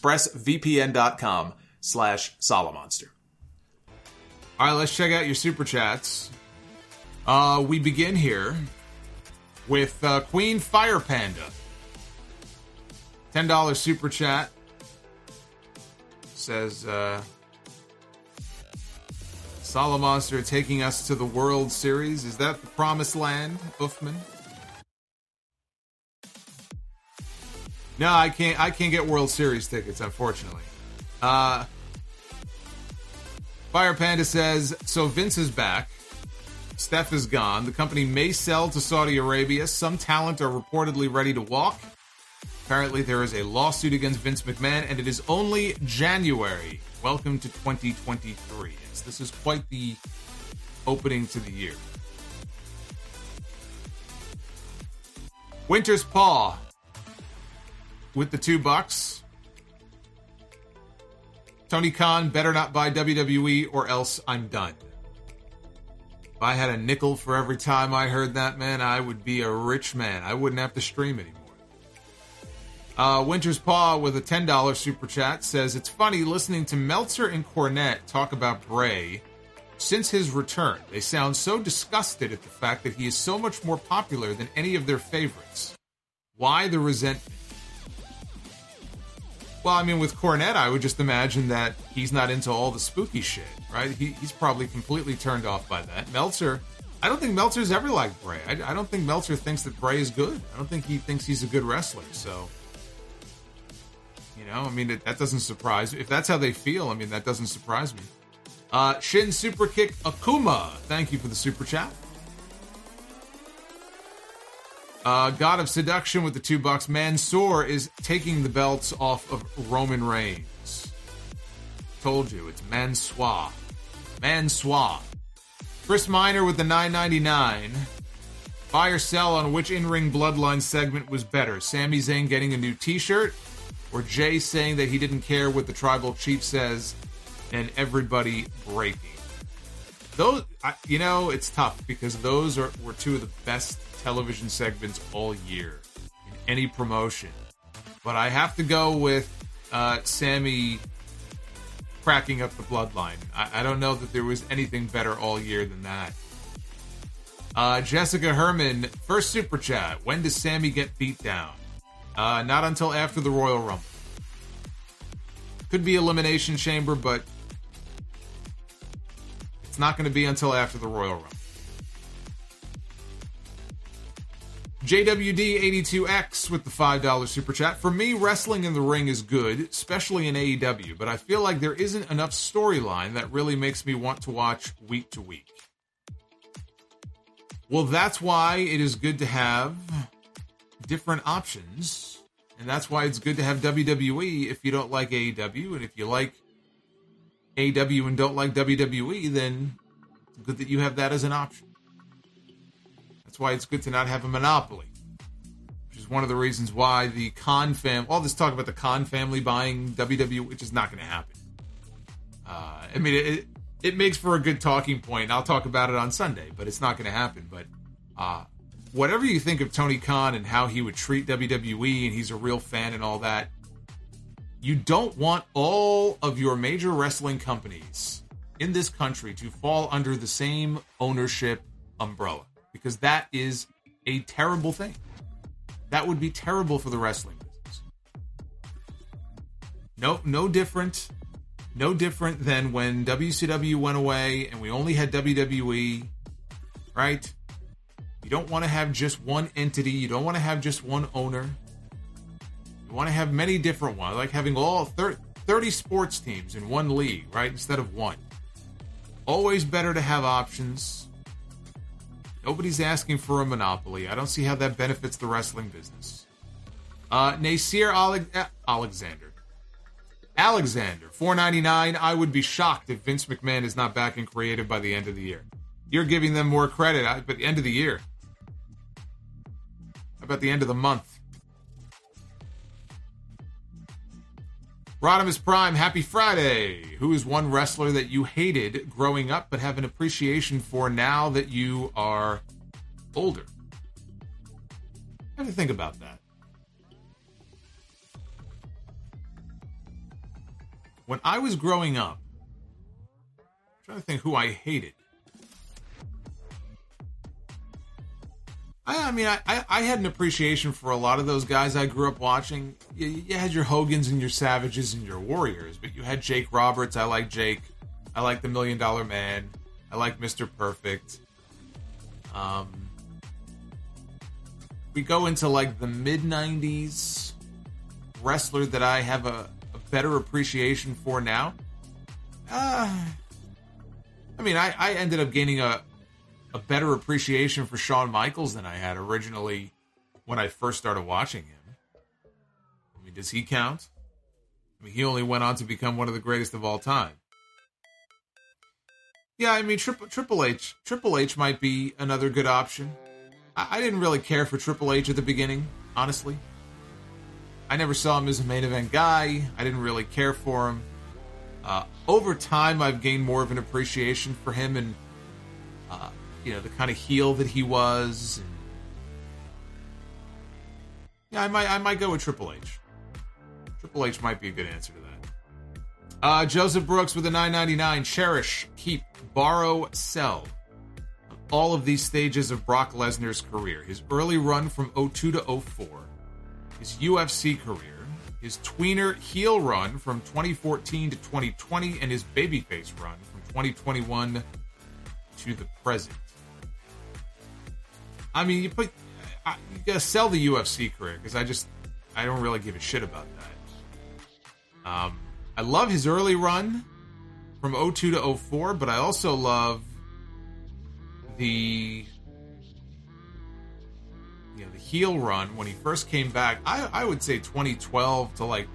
Speaker 1: expressvpn.com/Salamonster. All right, let's check out your super chats. We begin here with Queen Fire Panda. $10 super chat. Says, Salamonster taking us to the World Series. Is that the promised land, Uffman? No, I can't get World Series tickets, unfortunately. Fire Panda says, so Vince is back. Steph is gone. The company may sell to Saudi Arabia. Some talent are reportedly ready to walk. Apparently there is a lawsuit against Vince McMahon, and it is only January. Welcome to 2023. Yes, this is quite the opening to the year. Winter's Paw with the $2. Tony Khan better not buy WWE or else I'm done. If I had a nickel for every time I heard that, man, I would be a rich man. I wouldn't have to stream anymore. Winter's Paw with a $10 super chat says, it's funny listening to Meltzer and Cornette talk about Bray since his return. They sound so disgusted at the fact that he is so much more popular than any of their favorites. Why the resentment? Well, I mean, with Cornette, I would just imagine that he's not into all the spooky shit, right? He's probably completely turned off by that. Meltzer, I don't think Meltzer's ever liked Bray. I don't think Meltzer thinks that Bray is good. I don't think he thinks he's a good wrestler, so... You know, I mean, that doesn't surprise me. If that's how they feel, I mean, that doesn't surprise me. Shin Superkick Akuma, thank you for the super chat. God of Seduction with the $2. Mansoor is taking the belts off of Roman Reigns. Told you, it's Mansoor. Mansoor. Chris Miner with the $9.99. Buy or sell on which in-ring bloodline segment was better. Sami Zayn getting a new t-shirt, or Jay saying that he didn't care what the tribal chief says, and everybody breaking. Those, you know, it's tough because those were two of the best television segments all year in any promotion. But I have to go with Sammy cracking up the bloodline. I don't know that there was anything better all year than that. Jessica Herman, first super chat. When does Sammy get beat down? Not until after the Royal Rumble. Could be Elimination Chamber, but it's not going to be until after the Royal Rumble. JWD82X with the $5 super chat. For me, wrestling in the ring is good, especially in AEW, but I feel like there isn't enough storyline that really makes me want to watch week to week. Well, that's why it is good to have different options, and that's why it's good to have WWE if you don't like AEW, and if you like AEW and don't like WWE, then it's good that you have that as an option. That's why it's good to not have a monopoly, which is one of the reasons why the Khan family, all this talk about the Khan family buying WWE, which is not going to happen. I mean, it makes for a good talking point. I'll talk about it on Sunday, but it's not going to happen. But whatever you think of Tony Khan and how he would treat WWE, and he's a real fan and all that, you don't want all of your major wrestling companies in this country to fall under the same ownership umbrella, because that is a terrible thing. That would be terrible for the wrestling business. No different than when WCW went away and we only had WWE, right? You don't want to have just one entity. You don't want to have just one owner. You want to have many different ones, like having all 30 sports teams in one league, right, instead of one. Always better to have options. Nobody's asking for a monopoly. I don't see how that benefits the wrestling business. Nasir Alexander, $4.99. I would be shocked if Vince McMahon is not back in creative by the end of the year. You're giving them more credit, but the end of the year. How about the end of the month? Rodimus Prime, happy Friday. Who is one wrestler that you hated growing up but have an appreciation for now that you are older? I have to think about that. When I was growing up, I'm trying to think who I hated. I had an appreciation for a lot of those guys I grew up watching. You had your Hogans and your Savages and your Warriors, but you had Jake Roberts. I like Jake. I like the $1 Million Man. I like Mr. Perfect. We go into like the mid-90s wrestler that I have a better appreciation for now. I ended up gaining a better appreciation for Shawn Michaels than I had originally when I first started watching him. I mean, does he count? I mean, he only went on to become one of the greatest of all time. Yeah, I mean, Triple H. Triple H might be another good option. I didn't really care for Triple H at the beginning, honestly. I never saw him as a main event guy. I didn't really care for him. Over time, I've gained more of an appreciation for him, and the kind of heel that he was. Yeah, I might go with Triple H. Triple H might be a good answer to that. Joseph Brooks with a $9.99. Cherish, keep, borrow, sell. All of these stages of Brock Lesnar's career. His early run from 02 to 04. His UFC career. His tweener heel run from 2014 to 2020. And his babyface run from 2021 to the present. I mean, you gotta sell the UFC career because I don't really give a shit about that. I love his early run from 02 to 04, but I also love the heel run when he first came back. I would say 2012 to like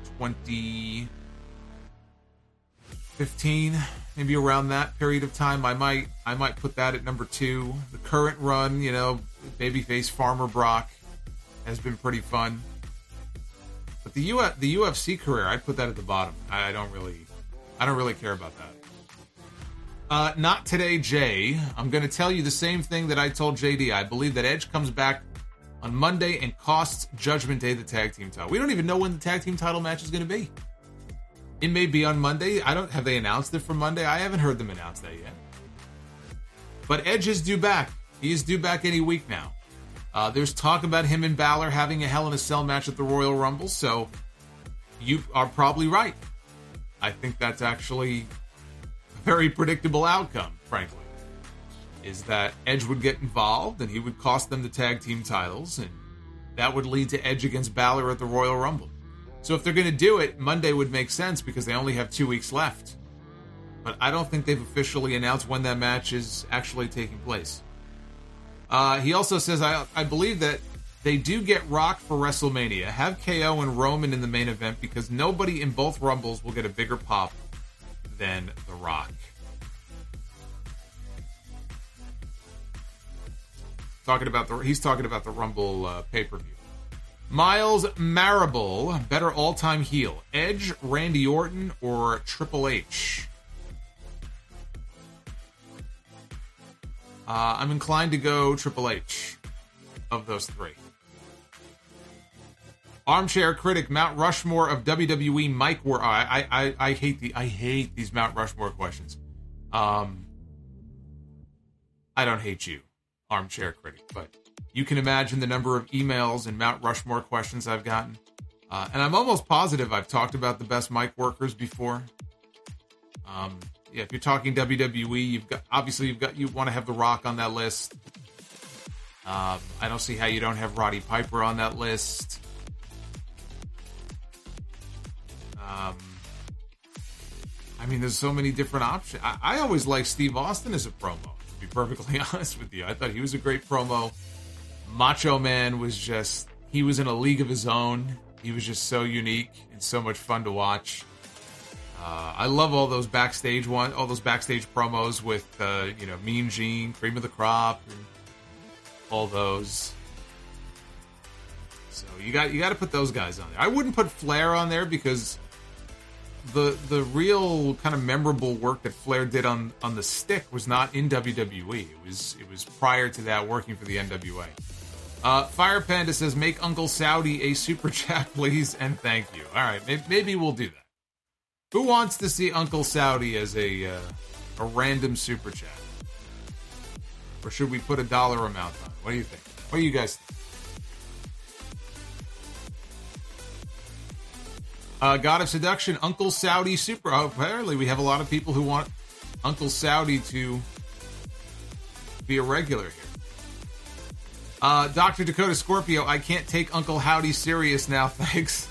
Speaker 1: 2015, maybe around that period of time. I might put that at number 2. The current run, babyface Farmer Brock has been pretty fun. But the UFC career, I'd put that at the bottom. I don't really care about that. Not today, Jay. I'm going to tell you the same thing that I told JD. I believe that Edge comes back on Monday and costs Judgment Day the tag team title. We don't even know when the tag team title match is going to be. It may be on Monday. Have they announced it for Monday? I haven't heard them announce that yet. But Edge is due back. He is due back any week now. There's talk about him and Balor having a Hell in a Cell match at the Royal Rumble, so you are probably right. I think that's actually a very predictable outcome, frankly, is that Edge would get involved and he would cost them the tag team titles, and that would lead to Edge against Balor at the Royal Rumble. So if they're going to do it, Monday would make sense because they only have 2 weeks left. But I don't think they've officially announced when that match is actually taking place. He also says, I believe that they do get Rock for WrestleMania. Have KO and Roman in the main event because nobody in both Rumbles will get a bigger pop than The Rock. He's talking about the Rumble pay-per-view. Miles Marable, better all-time heel. Edge, Randy Orton, or Triple H? I'm inclined to go Triple H of those 3. Armchair Critic, Mount Rushmore of WWE, Mike Ward. I hate these Mount Rushmore questions. I don't hate you, Armchair Critic, but you can imagine the number of emails and Mount Rushmore questions I've gotten. And I'm almost positive I've talked about the best mic workers before. If you're talking WWE, you want to have The Rock on that list. I don't see how you don't have Roddy Piper on that list. There's so many different options. I always liked Steve Austin as a promo, to be perfectly honest with you. I thought he was a great promo. Macho Man he was in a league of his own. He was just so unique and so much fun to watch. I love all those backstage promos with Mean Gene, Cream of the Crop, and all those. So you got to put those guys on there. I wouldn't put Flair on there because the real kind of memorable work that Flair did on the stick was not in WWE. It was prior to that, working for the NWA. Fire Panda says, make Uncle Saudi a super chat, please, and thank you. All right, maybe we'll do that. Who wants to see Uncle Saudi as a random super chat? Or should we put a dollar amount on it? What do you think? What do you guys think? God of Seduction, Uncle Saudi super. Oh, apparently we have a lot of people who want Uncle Saudi to be a regular here. Dr. Dakota Scorpio, I can't take Uncle Howdy serious now, thanks.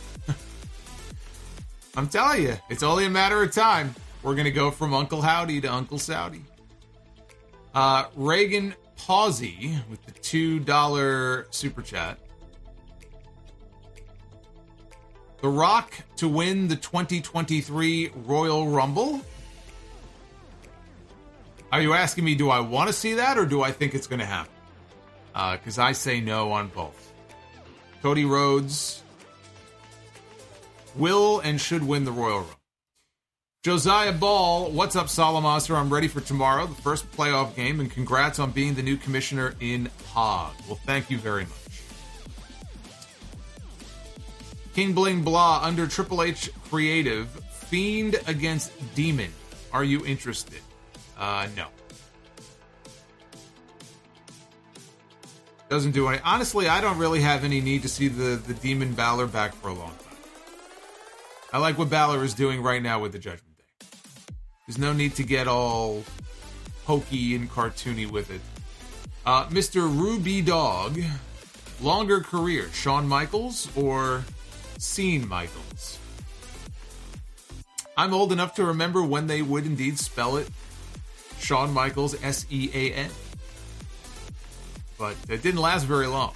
Speaker 1: I'm telling you, it's only a matter of time. We're going to go from Uncle Howdy to Uncle Saudi. Reagan Pawsey with the $2 super chat. The Rock to win the 2023 Royal Rumble? Are you asking me, do I want to see that or do I think it's going to happen? Because I say no on both. Cody Rhodes will and should win the Royal Rumble. Josiah Ball, what's up, Solomonster? I'm ready for tomorrow, the first playoff game, and congrats on being the new commissioner in Hog. Well, thank you very much. King Bling Blah, under Triple H Creative, Fiend against Demon. Are you interested? No. Doesn't do any. Honestly, I don't really have any need to see the Demon Balor back for a long time. I like what Balor is doing right now with the Judgment Day. There's no need to get all hokey and cartoony with it. Mr. Ruby Dog, longer career, Shawn Michaels or Cien Michaels? I'm old enough to remember when they would indeed spell it Shawn Michaels, S-E-A-N. But it didn't last very long.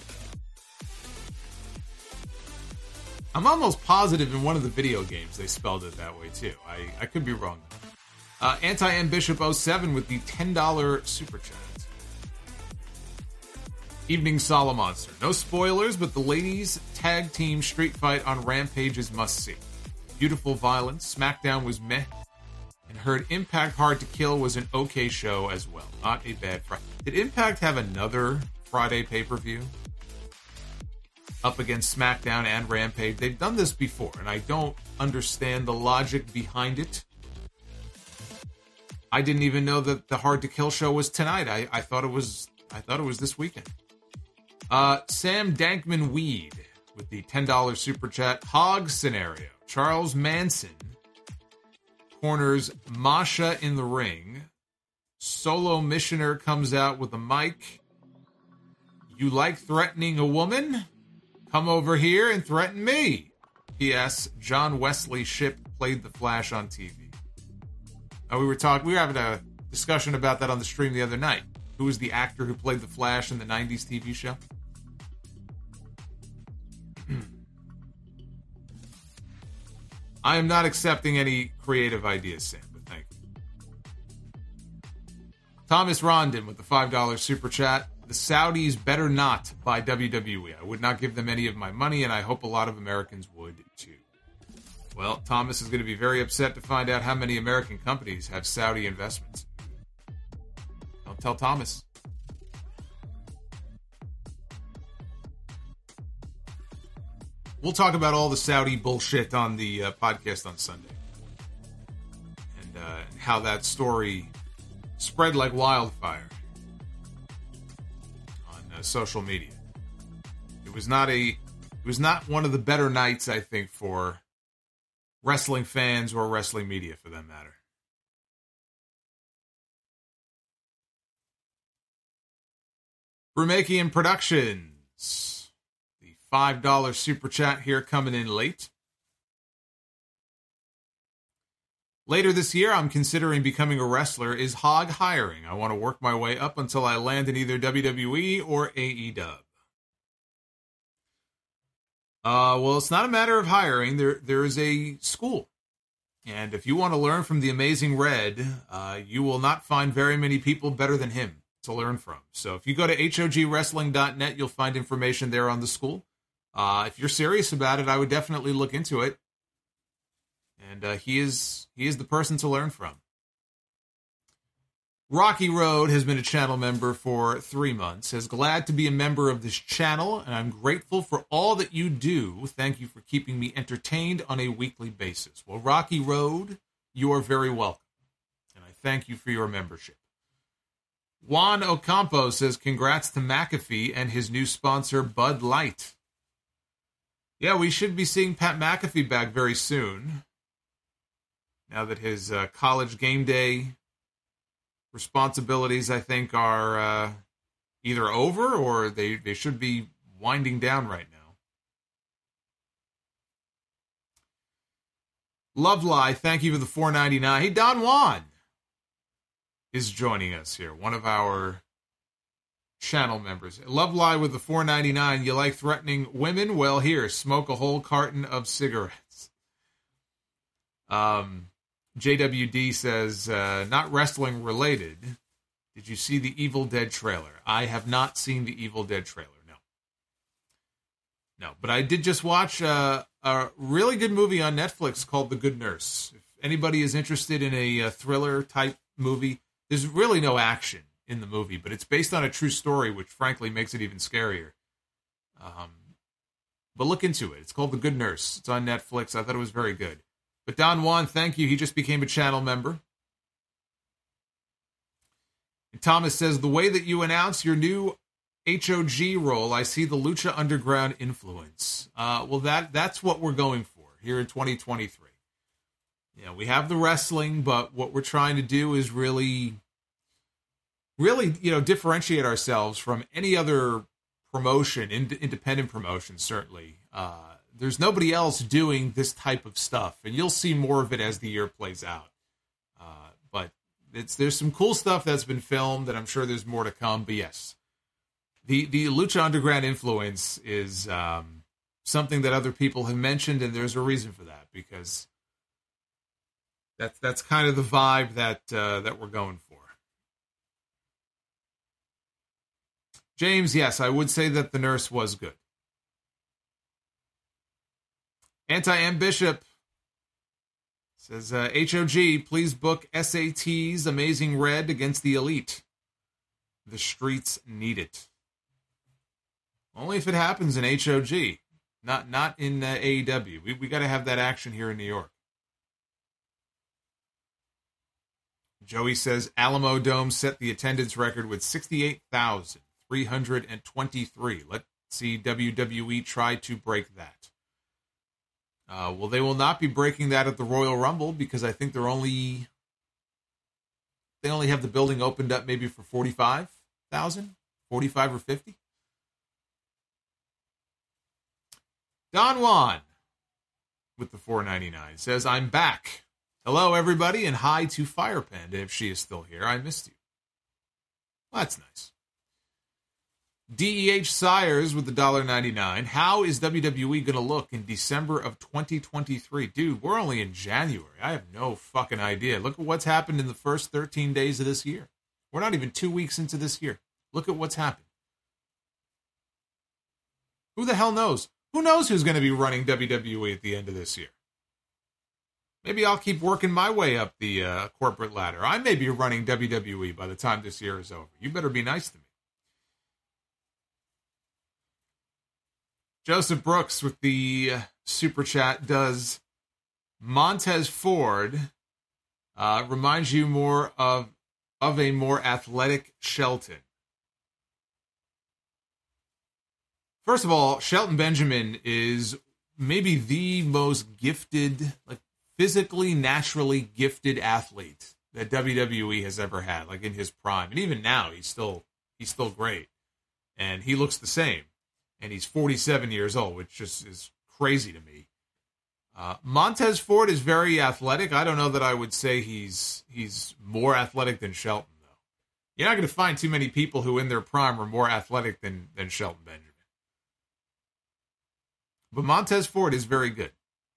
Speaker 1: I'm almost positive in one of the video games they spelled it that way too. I could be wrong. Anti-M Bishop 07 with the $10 super chat. Evening Solomonster. No spoilers, but the ladies tag team street fight on Rampage is must see. Beautiful violence. SmackDown was meh. And heard Impact Hard to Kill was an okay show as well. Not a bad Friday. Did Impact have another Friday pay-per-view? Up against SmackDown and Rampage. They've done this before, and I don't understand the logic behind it. I didn't even know that the Hard to Kill show was tonight. I thought it was this weekend. Sam Dankman Weed with the $10 super chat. Hog scenario. Charles Manson corners Masha in the ring. Solo Missioner comes out with a mic. You like threatening a woman? Come over here and threaten me. P.S. John Wesley Shipp played The Flash on TV. We were having a discussion about that on the stream the other night. Who was the actor who played The Flash in the 90s TV show? I am not accepting any creative ideas, Sam, but thank you. Thomas Rondon with the $5 super chat. The Saudis better not buy WWE. I would not give them any of my money, and I hope a lot of Americans would too. Well, Thomas is going to be very upset to find out how many American companies have Saudi investments. Don't tell Thomas. We'll talk about all the Saudi bullshit on the podcast on Sunday. And how that story spread like wildfire on social media. It was not one of the better nights, I think, for wrestling fans or wrestling media, for that matter. Brumakian Productions. The $5 super chat here coming in late. Later this year, I'm considering becoming a wrestler. Is Hog hiring? I want to work my way up until I land in either WWE or AEW. Well, it's not a matter of hiring. There is a school. And if you want to learn from the Amazing Red, you will not find very many people better than him to learn from. So if you go to hogwrestling.net, you'll find information there on the school. If you're serious about it, I would definitely look into it. And he is the person to learn from. Rocky Road has been a channel member for 3 months. Says, glad to be a member of this channel, and I'm grateful for all that you do. Thank you for keeping me entertained on a weekly basis. Well, Rocky Road, you are very welcome. And I thank you for your membership. Juan Ocampo says, congrats to McAfee and his new sponsor, Bud Light. Yeah, we should be seeing Pat McAfee back very soon. Now that his college game day responsibilities, I think, are either over or they should be winding down right now. Love Lie, thank you for the $4.99. Hey, Don Juan is joining us here, one of our channel members. Love Lie with the $4.99. You like threatening women? Well, here, smoke a whole carton of cigarettes. JWD says, not wrestling related. Did you see the Evil Dead trailer? I have not seen the Evil Dead trailer, no. No, but I did just watch a really good movie on Netflix called The Good Nurse. If anybody is interested in a thriller type movie, there's really no action in the movie, but it's based on a true story, which frankly makes it even scarier. But look into it. It's called The Good Nurse. It's on Netflix. I thought it was very good. But Don Juan, thank you. He just became a channel member. And Thomas says, the way that you announce your new HOG role, I see the Lucha Underground influence. Well, that's what we're going for here in 2023. We have the wrestling, but what we're trying to do is really, differentiate ourselves from any other promotion, independent promotion, certainly. There's nobody else doing this type of stuff, and you'll see more of it as the year plays out. But there's some cool stuff that's been filmed, and I'm sure there's more to come. But yes, the Lucha Underground influence is something that other people have mentioned, and there's a reason for that, because that's kind of the vibe that we're going for. James, yes, I would say that The Nurse was good. Anti-M Bishop says, HOG, please book SAT's Amazing Red against the Elite. The streets need it. Only if it happens in HOG, not in AEW. We got to have that action here in New York. Joey says, Alamo Dome set the attendance record with 68,323. Let's see WWE try to break that. Well, they will not be breaking that at the Royal Rumble, because I think they only have the building opened up maybe for 45,000, 45 or 50. Don Juan with the $4.99 says, I'm back. Hello, everybody, and hi to Fire Panda if she is still here. I missed you. Well, that's nice. DEH Sires with the $1.99. How is WWE going to look in December of 2023? Dude, we're only in January. I have no fucking idea. Look at what's happened in the first 13 days of this year. We're not even 2 weeks into this year. Look at what's happened. Who the hell knows? Who knows who's going to be running WWE at the end of this year? Maybe I'll keep working my way up the corporate ladder. I may be running WWE by the time this year is over. You better be nice to me. Joseph Brooks with the super chat does Montez Ford reminds you more of a more athletic Shelton? First of all, Shelton Benjamin is maybe the most gifted, physically, naturally gifted athlete that WWE has ever had, in his prime. And even now, he's still great. And he looks the same. And he's 47 years old, which just is crazy to me. Montez Ford is very athletic. I don't know that I would say he's more athletic than Shelton, though. You're not going to find too many people who in their prime are more athletic than Shelton Benjamin. But Montez Ford is very good.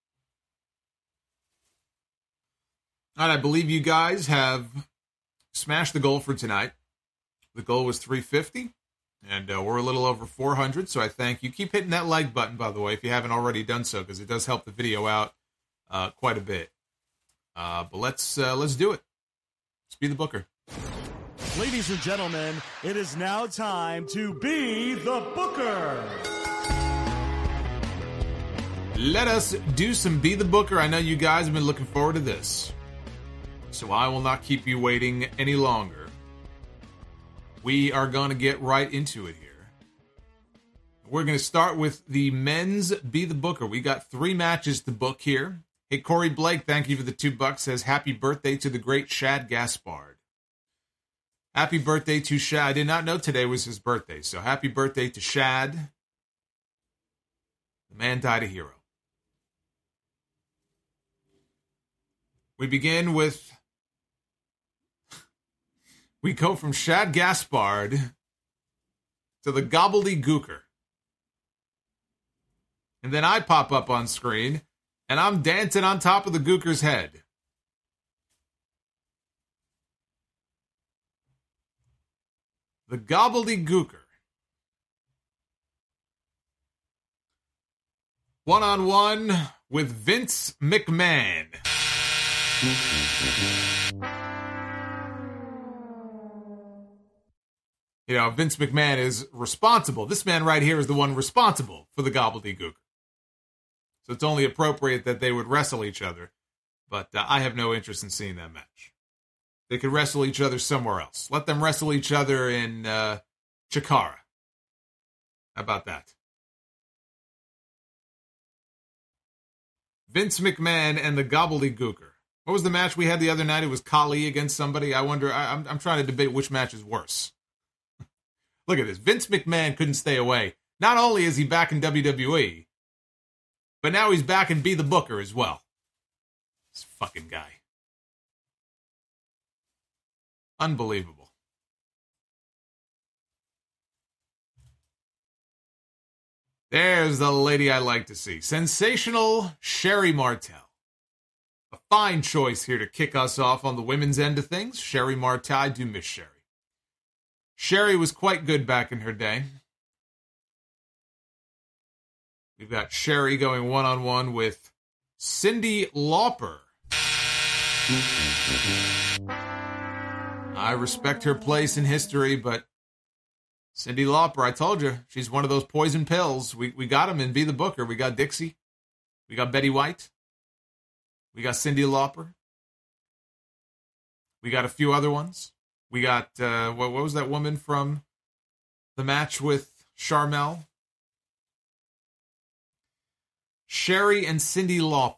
Speaker 1: All right, I believe you guys have smashed the goal for tonight. The goal was 350, and we're a little over 400, so I thank you. Keep hitting that like button, by the way, if you haven't already done so, because it does help the video out quite a bit. But let's do it. Let's be the booker.
Speaker 2: Ladies and gentlemen, it is now time to be the booker.
Speaker 1: Let us do some Be the Booker. I know you guys have been looking forward to this, so I will not keep you waiting any longer. We are going to get right into it here. We're going to start with the men's Be the Booker. We got 3 matches to book here. Hey, Corey Blake, thank you for the $2. Says, happy birthday to the great Shad Gaspard. Happy birthday to Shad. I did not know today was his birthday, so happy birthday to Shad. The man died a hero. We begin with... We go from Shad Gaspard to the Gobbledygooker. And then I pop up on screen, and I'm dancing on top of the Gooker's head. The Gobbledygooker. One-on-one with Vince McMahon. You know, Vince McMahon is responsible. This man right here is the one responsible for the gobbledygook. So it's only appropriate that they would wrestle each other. But I have no interest in seeing that match. They could wrestle each other somewhere else. Let them wrestle each other in Chikara. How about that? Vince McMahon and the gobbledygooker. What was the match we had the other night? It was Khali against somebody. I wonder, I'm trying to debate which match is worse. Look at this. Vince McMahon couldn't stay away. Not only is he back in WWE, but now he's back in Be the Booker as well. This fucking guy. Unbelievable. There's the lady I like to see. Sensational Sherri Martel. A fine choice here to kick us off on the women's end of things. Sherri Martel. I do miss Sherri. Sherri was quite good back in her day. We've got Sherri going one-on-one with Cyndi Lauper. I respect her place in history, but Cyndi Lauper, I told you, she's one of those poison pills. We got them in Be the Booker. We got Dixie. We got Betty White. We got Cyndi Lauper. We got a few other ones. We got, what was that woman from the match with Sharmell? Sherri and Cyndi Lauper.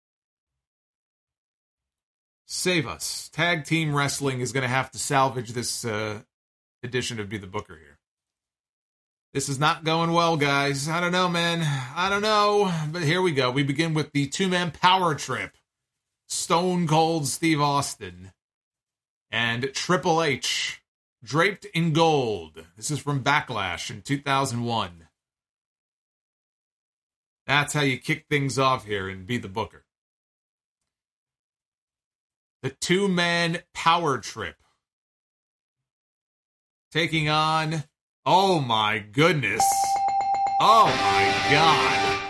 Speaker 1: Save us. Tag team wrestling is going to have to salvage this edition of Be the Booker here. This is not going well, guys. I don't know, man. I don't know. But here we go. We begin with the two-man power trip. Stone Cold Steve Austin and Triple H, draped in gold. This is from Backlash in 2001. That's how you kick things off here and Be the Booker. The two-man power trip. Taking on, oh my goodness. Oh my God.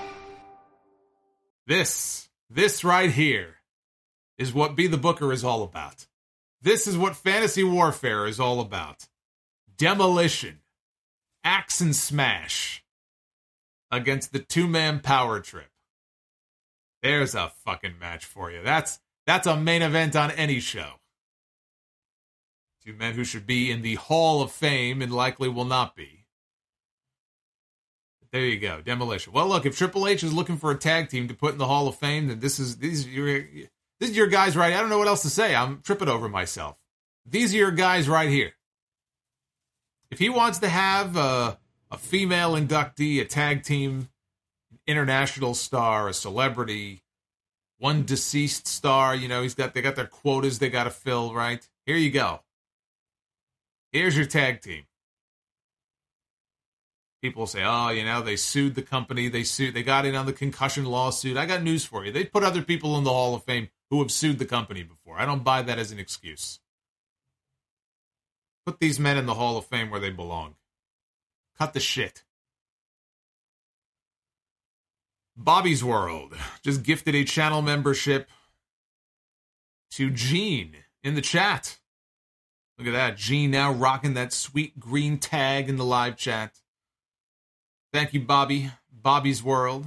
Speaker 1: This right here is what Be the Booker is all about. This is what Fantasy Warfare is all about. Demolition. Axe and smash. Against the two-man power trip. There's a fucking match for you. That's a main event on any show. Two men who should be in the Hall of Fame and likely will not be. There you go. Demolition. Well, look, if Triple H is looking for a tag team to put in the Hall of Fame, then this is your guys right. I don't know what else to say. I'm tripping over myself. These are your guys right here. If he wants to have a female inductee, a tag team, international star, a celebrity, one deceased star, you know, they got their quotas they got to fill, right? Here you go. Here's your tag team. People say, oh, you know, they sued the company. They got in on the concussion lawsuit. I got news for you. They put other people in the Hall of Fame who have sued the company before. I don't buy that as an excuse. Put these men in the Hall of Fame where they belong. Cut the shit. Bobby's World just gifted a channel membership to Gene in the chat. Look at that. Gene now rocking that sweet green tag in the live chat. Thank you, Bobby. Bobby's World.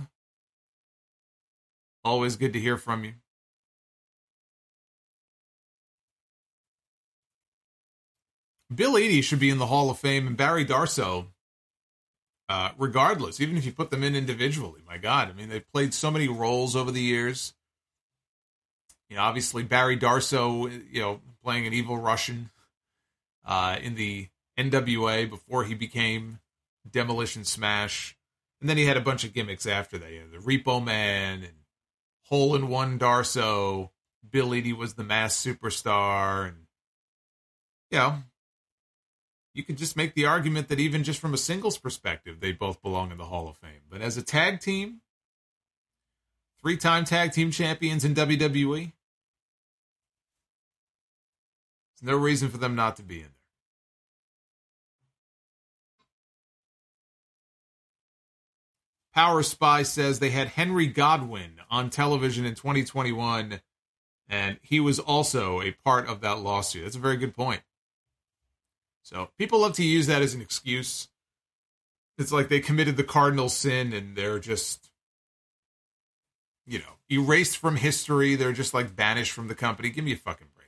Speaker 1: Always good to hear from you. Bill Eadie should be in the Hall of Fame, and Barry Darsow, regardless, even if you put them in individually. My God, I mean, they've played so many roles over the years. You know, obviously Barry Darsow, you know, playing an evil Russian in the NWA before he became Demolition Smash. And then he had a bunch of gimmicks after that. You know, the Repo Man and Hole-in-One Darsow. Bill Eadie was the masked superstar. And, you know, you could just make the argument that even just from a singles perspective, they both belong in the Hall of Fame. But as a tag team, 3-time tag team champions in WWE, there's no reason for them not to be in there. Power Spy says they had Henry Godwinn on television in 2021, And he was also a part of that lawsuit. That's a very good point. So people love to use that as an excuse. It's like they committed the cardinal sin and they're just, erased from history. They're just like banished from the company. Give me a fucking break.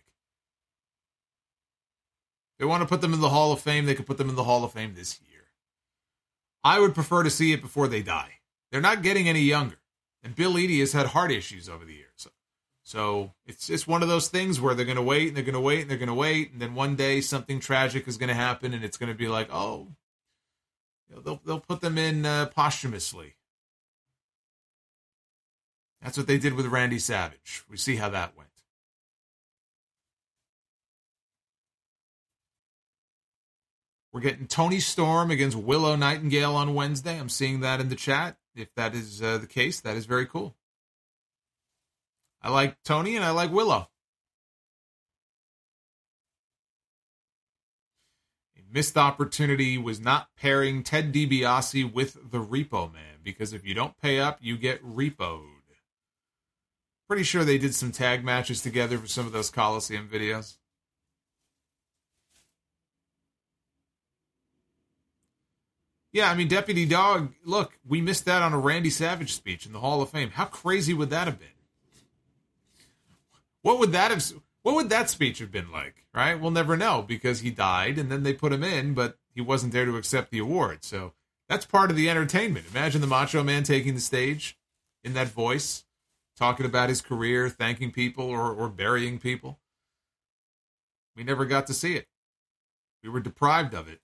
Speaker 1: If they want to put them in the Hall of Fame, they could put them in the Hall of Fame this year. I would prefer to see it before they die. They're not getting any younger. And Bill Eadie has had heart issues over the years. So it's just one of those things where they're going to wait, and they're going to wait, and they're going to wait, and then one day something tragic is going to happen, and it's going to be like, they'll put them in posthumously. That's what they did with Randy Savage. We see how that went. We're getting Toni Storm against Willow Nightingale on Wednesday. I'm seeing that in the chat. If that is the case, that is very cool. I like Toni and I like Willow. A missed opportunity was not pairing Ted DiBiase with the Repo Man, because if you don't pay up, you get repoed. Pretty sure they did some tag matches together for some of those Coliseum videos. Yeah, I mean, Deputy Dog, look, we missed out on a Randy Savage speech in the Hall of Fame. How crazy would that have been? What would that speech have been like, right? We'll never know, because he died and then they put him in, but he wasn't there to accept the award. So that's part of the entertainment. Imagine the Macho Man taking the stage in that voice, talking about his career, thanking people or burying people. We never got to see it. We were deprived of it.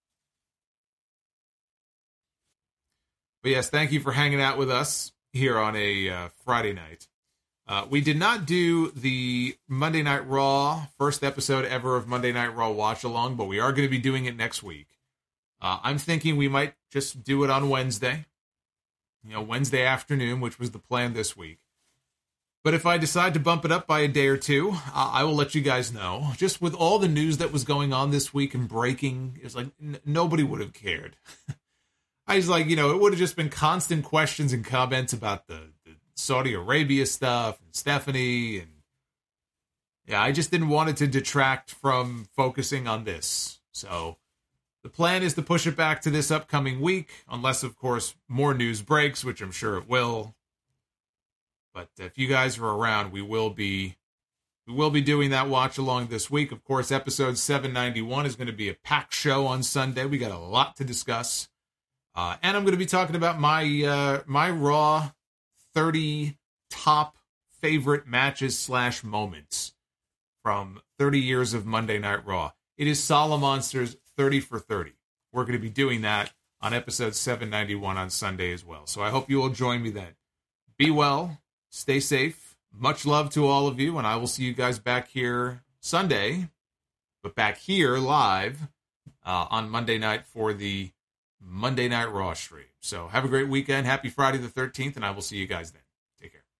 Speaker 1: But yes, thank you for hanging out with us here on a Friday night. We did not do the Monday Night Raw, first episode ever of Monday Night Raw Watch Along, but we are going to be doing it next week. I'm thinking we might just do it on Wednesday. Wednesday afternoon, which was the plan this week. But if I decide to bump it up by a day or two, I will let you guys know. Just with all the news that was going on this week and breaking, it's like nobody would have cared. I was like, it would have just been constant questions and comments about the Saudi Arabia stuff and Stephanie. And yeah, I just didn't want it to detract from focusing on this. So the plan is to push it back to this upcoming week, unless, of course, more news breaks, which I'm sure it will. But if you guys are around, we will be doing that watch along this week. Of course, episode 791 is going to be a packed show on Sunday. We got a lot to discuss. And I'm going to be talking about my Raw 30 top favorite matches / moments from 30 years of Monday Night Raw. It is Sala Monsters 30 for 30. We're going to be doing that on episode 791 on Sunday as well. So I hope you will join me then. Be well, stay safe, much love to all of you, and I will see you guys back here Sunday, but back here live on Monday night for the Monday Night Raw stream. So have a great weekend. Happy Friday the 13th, and I will see you guys then. Take care.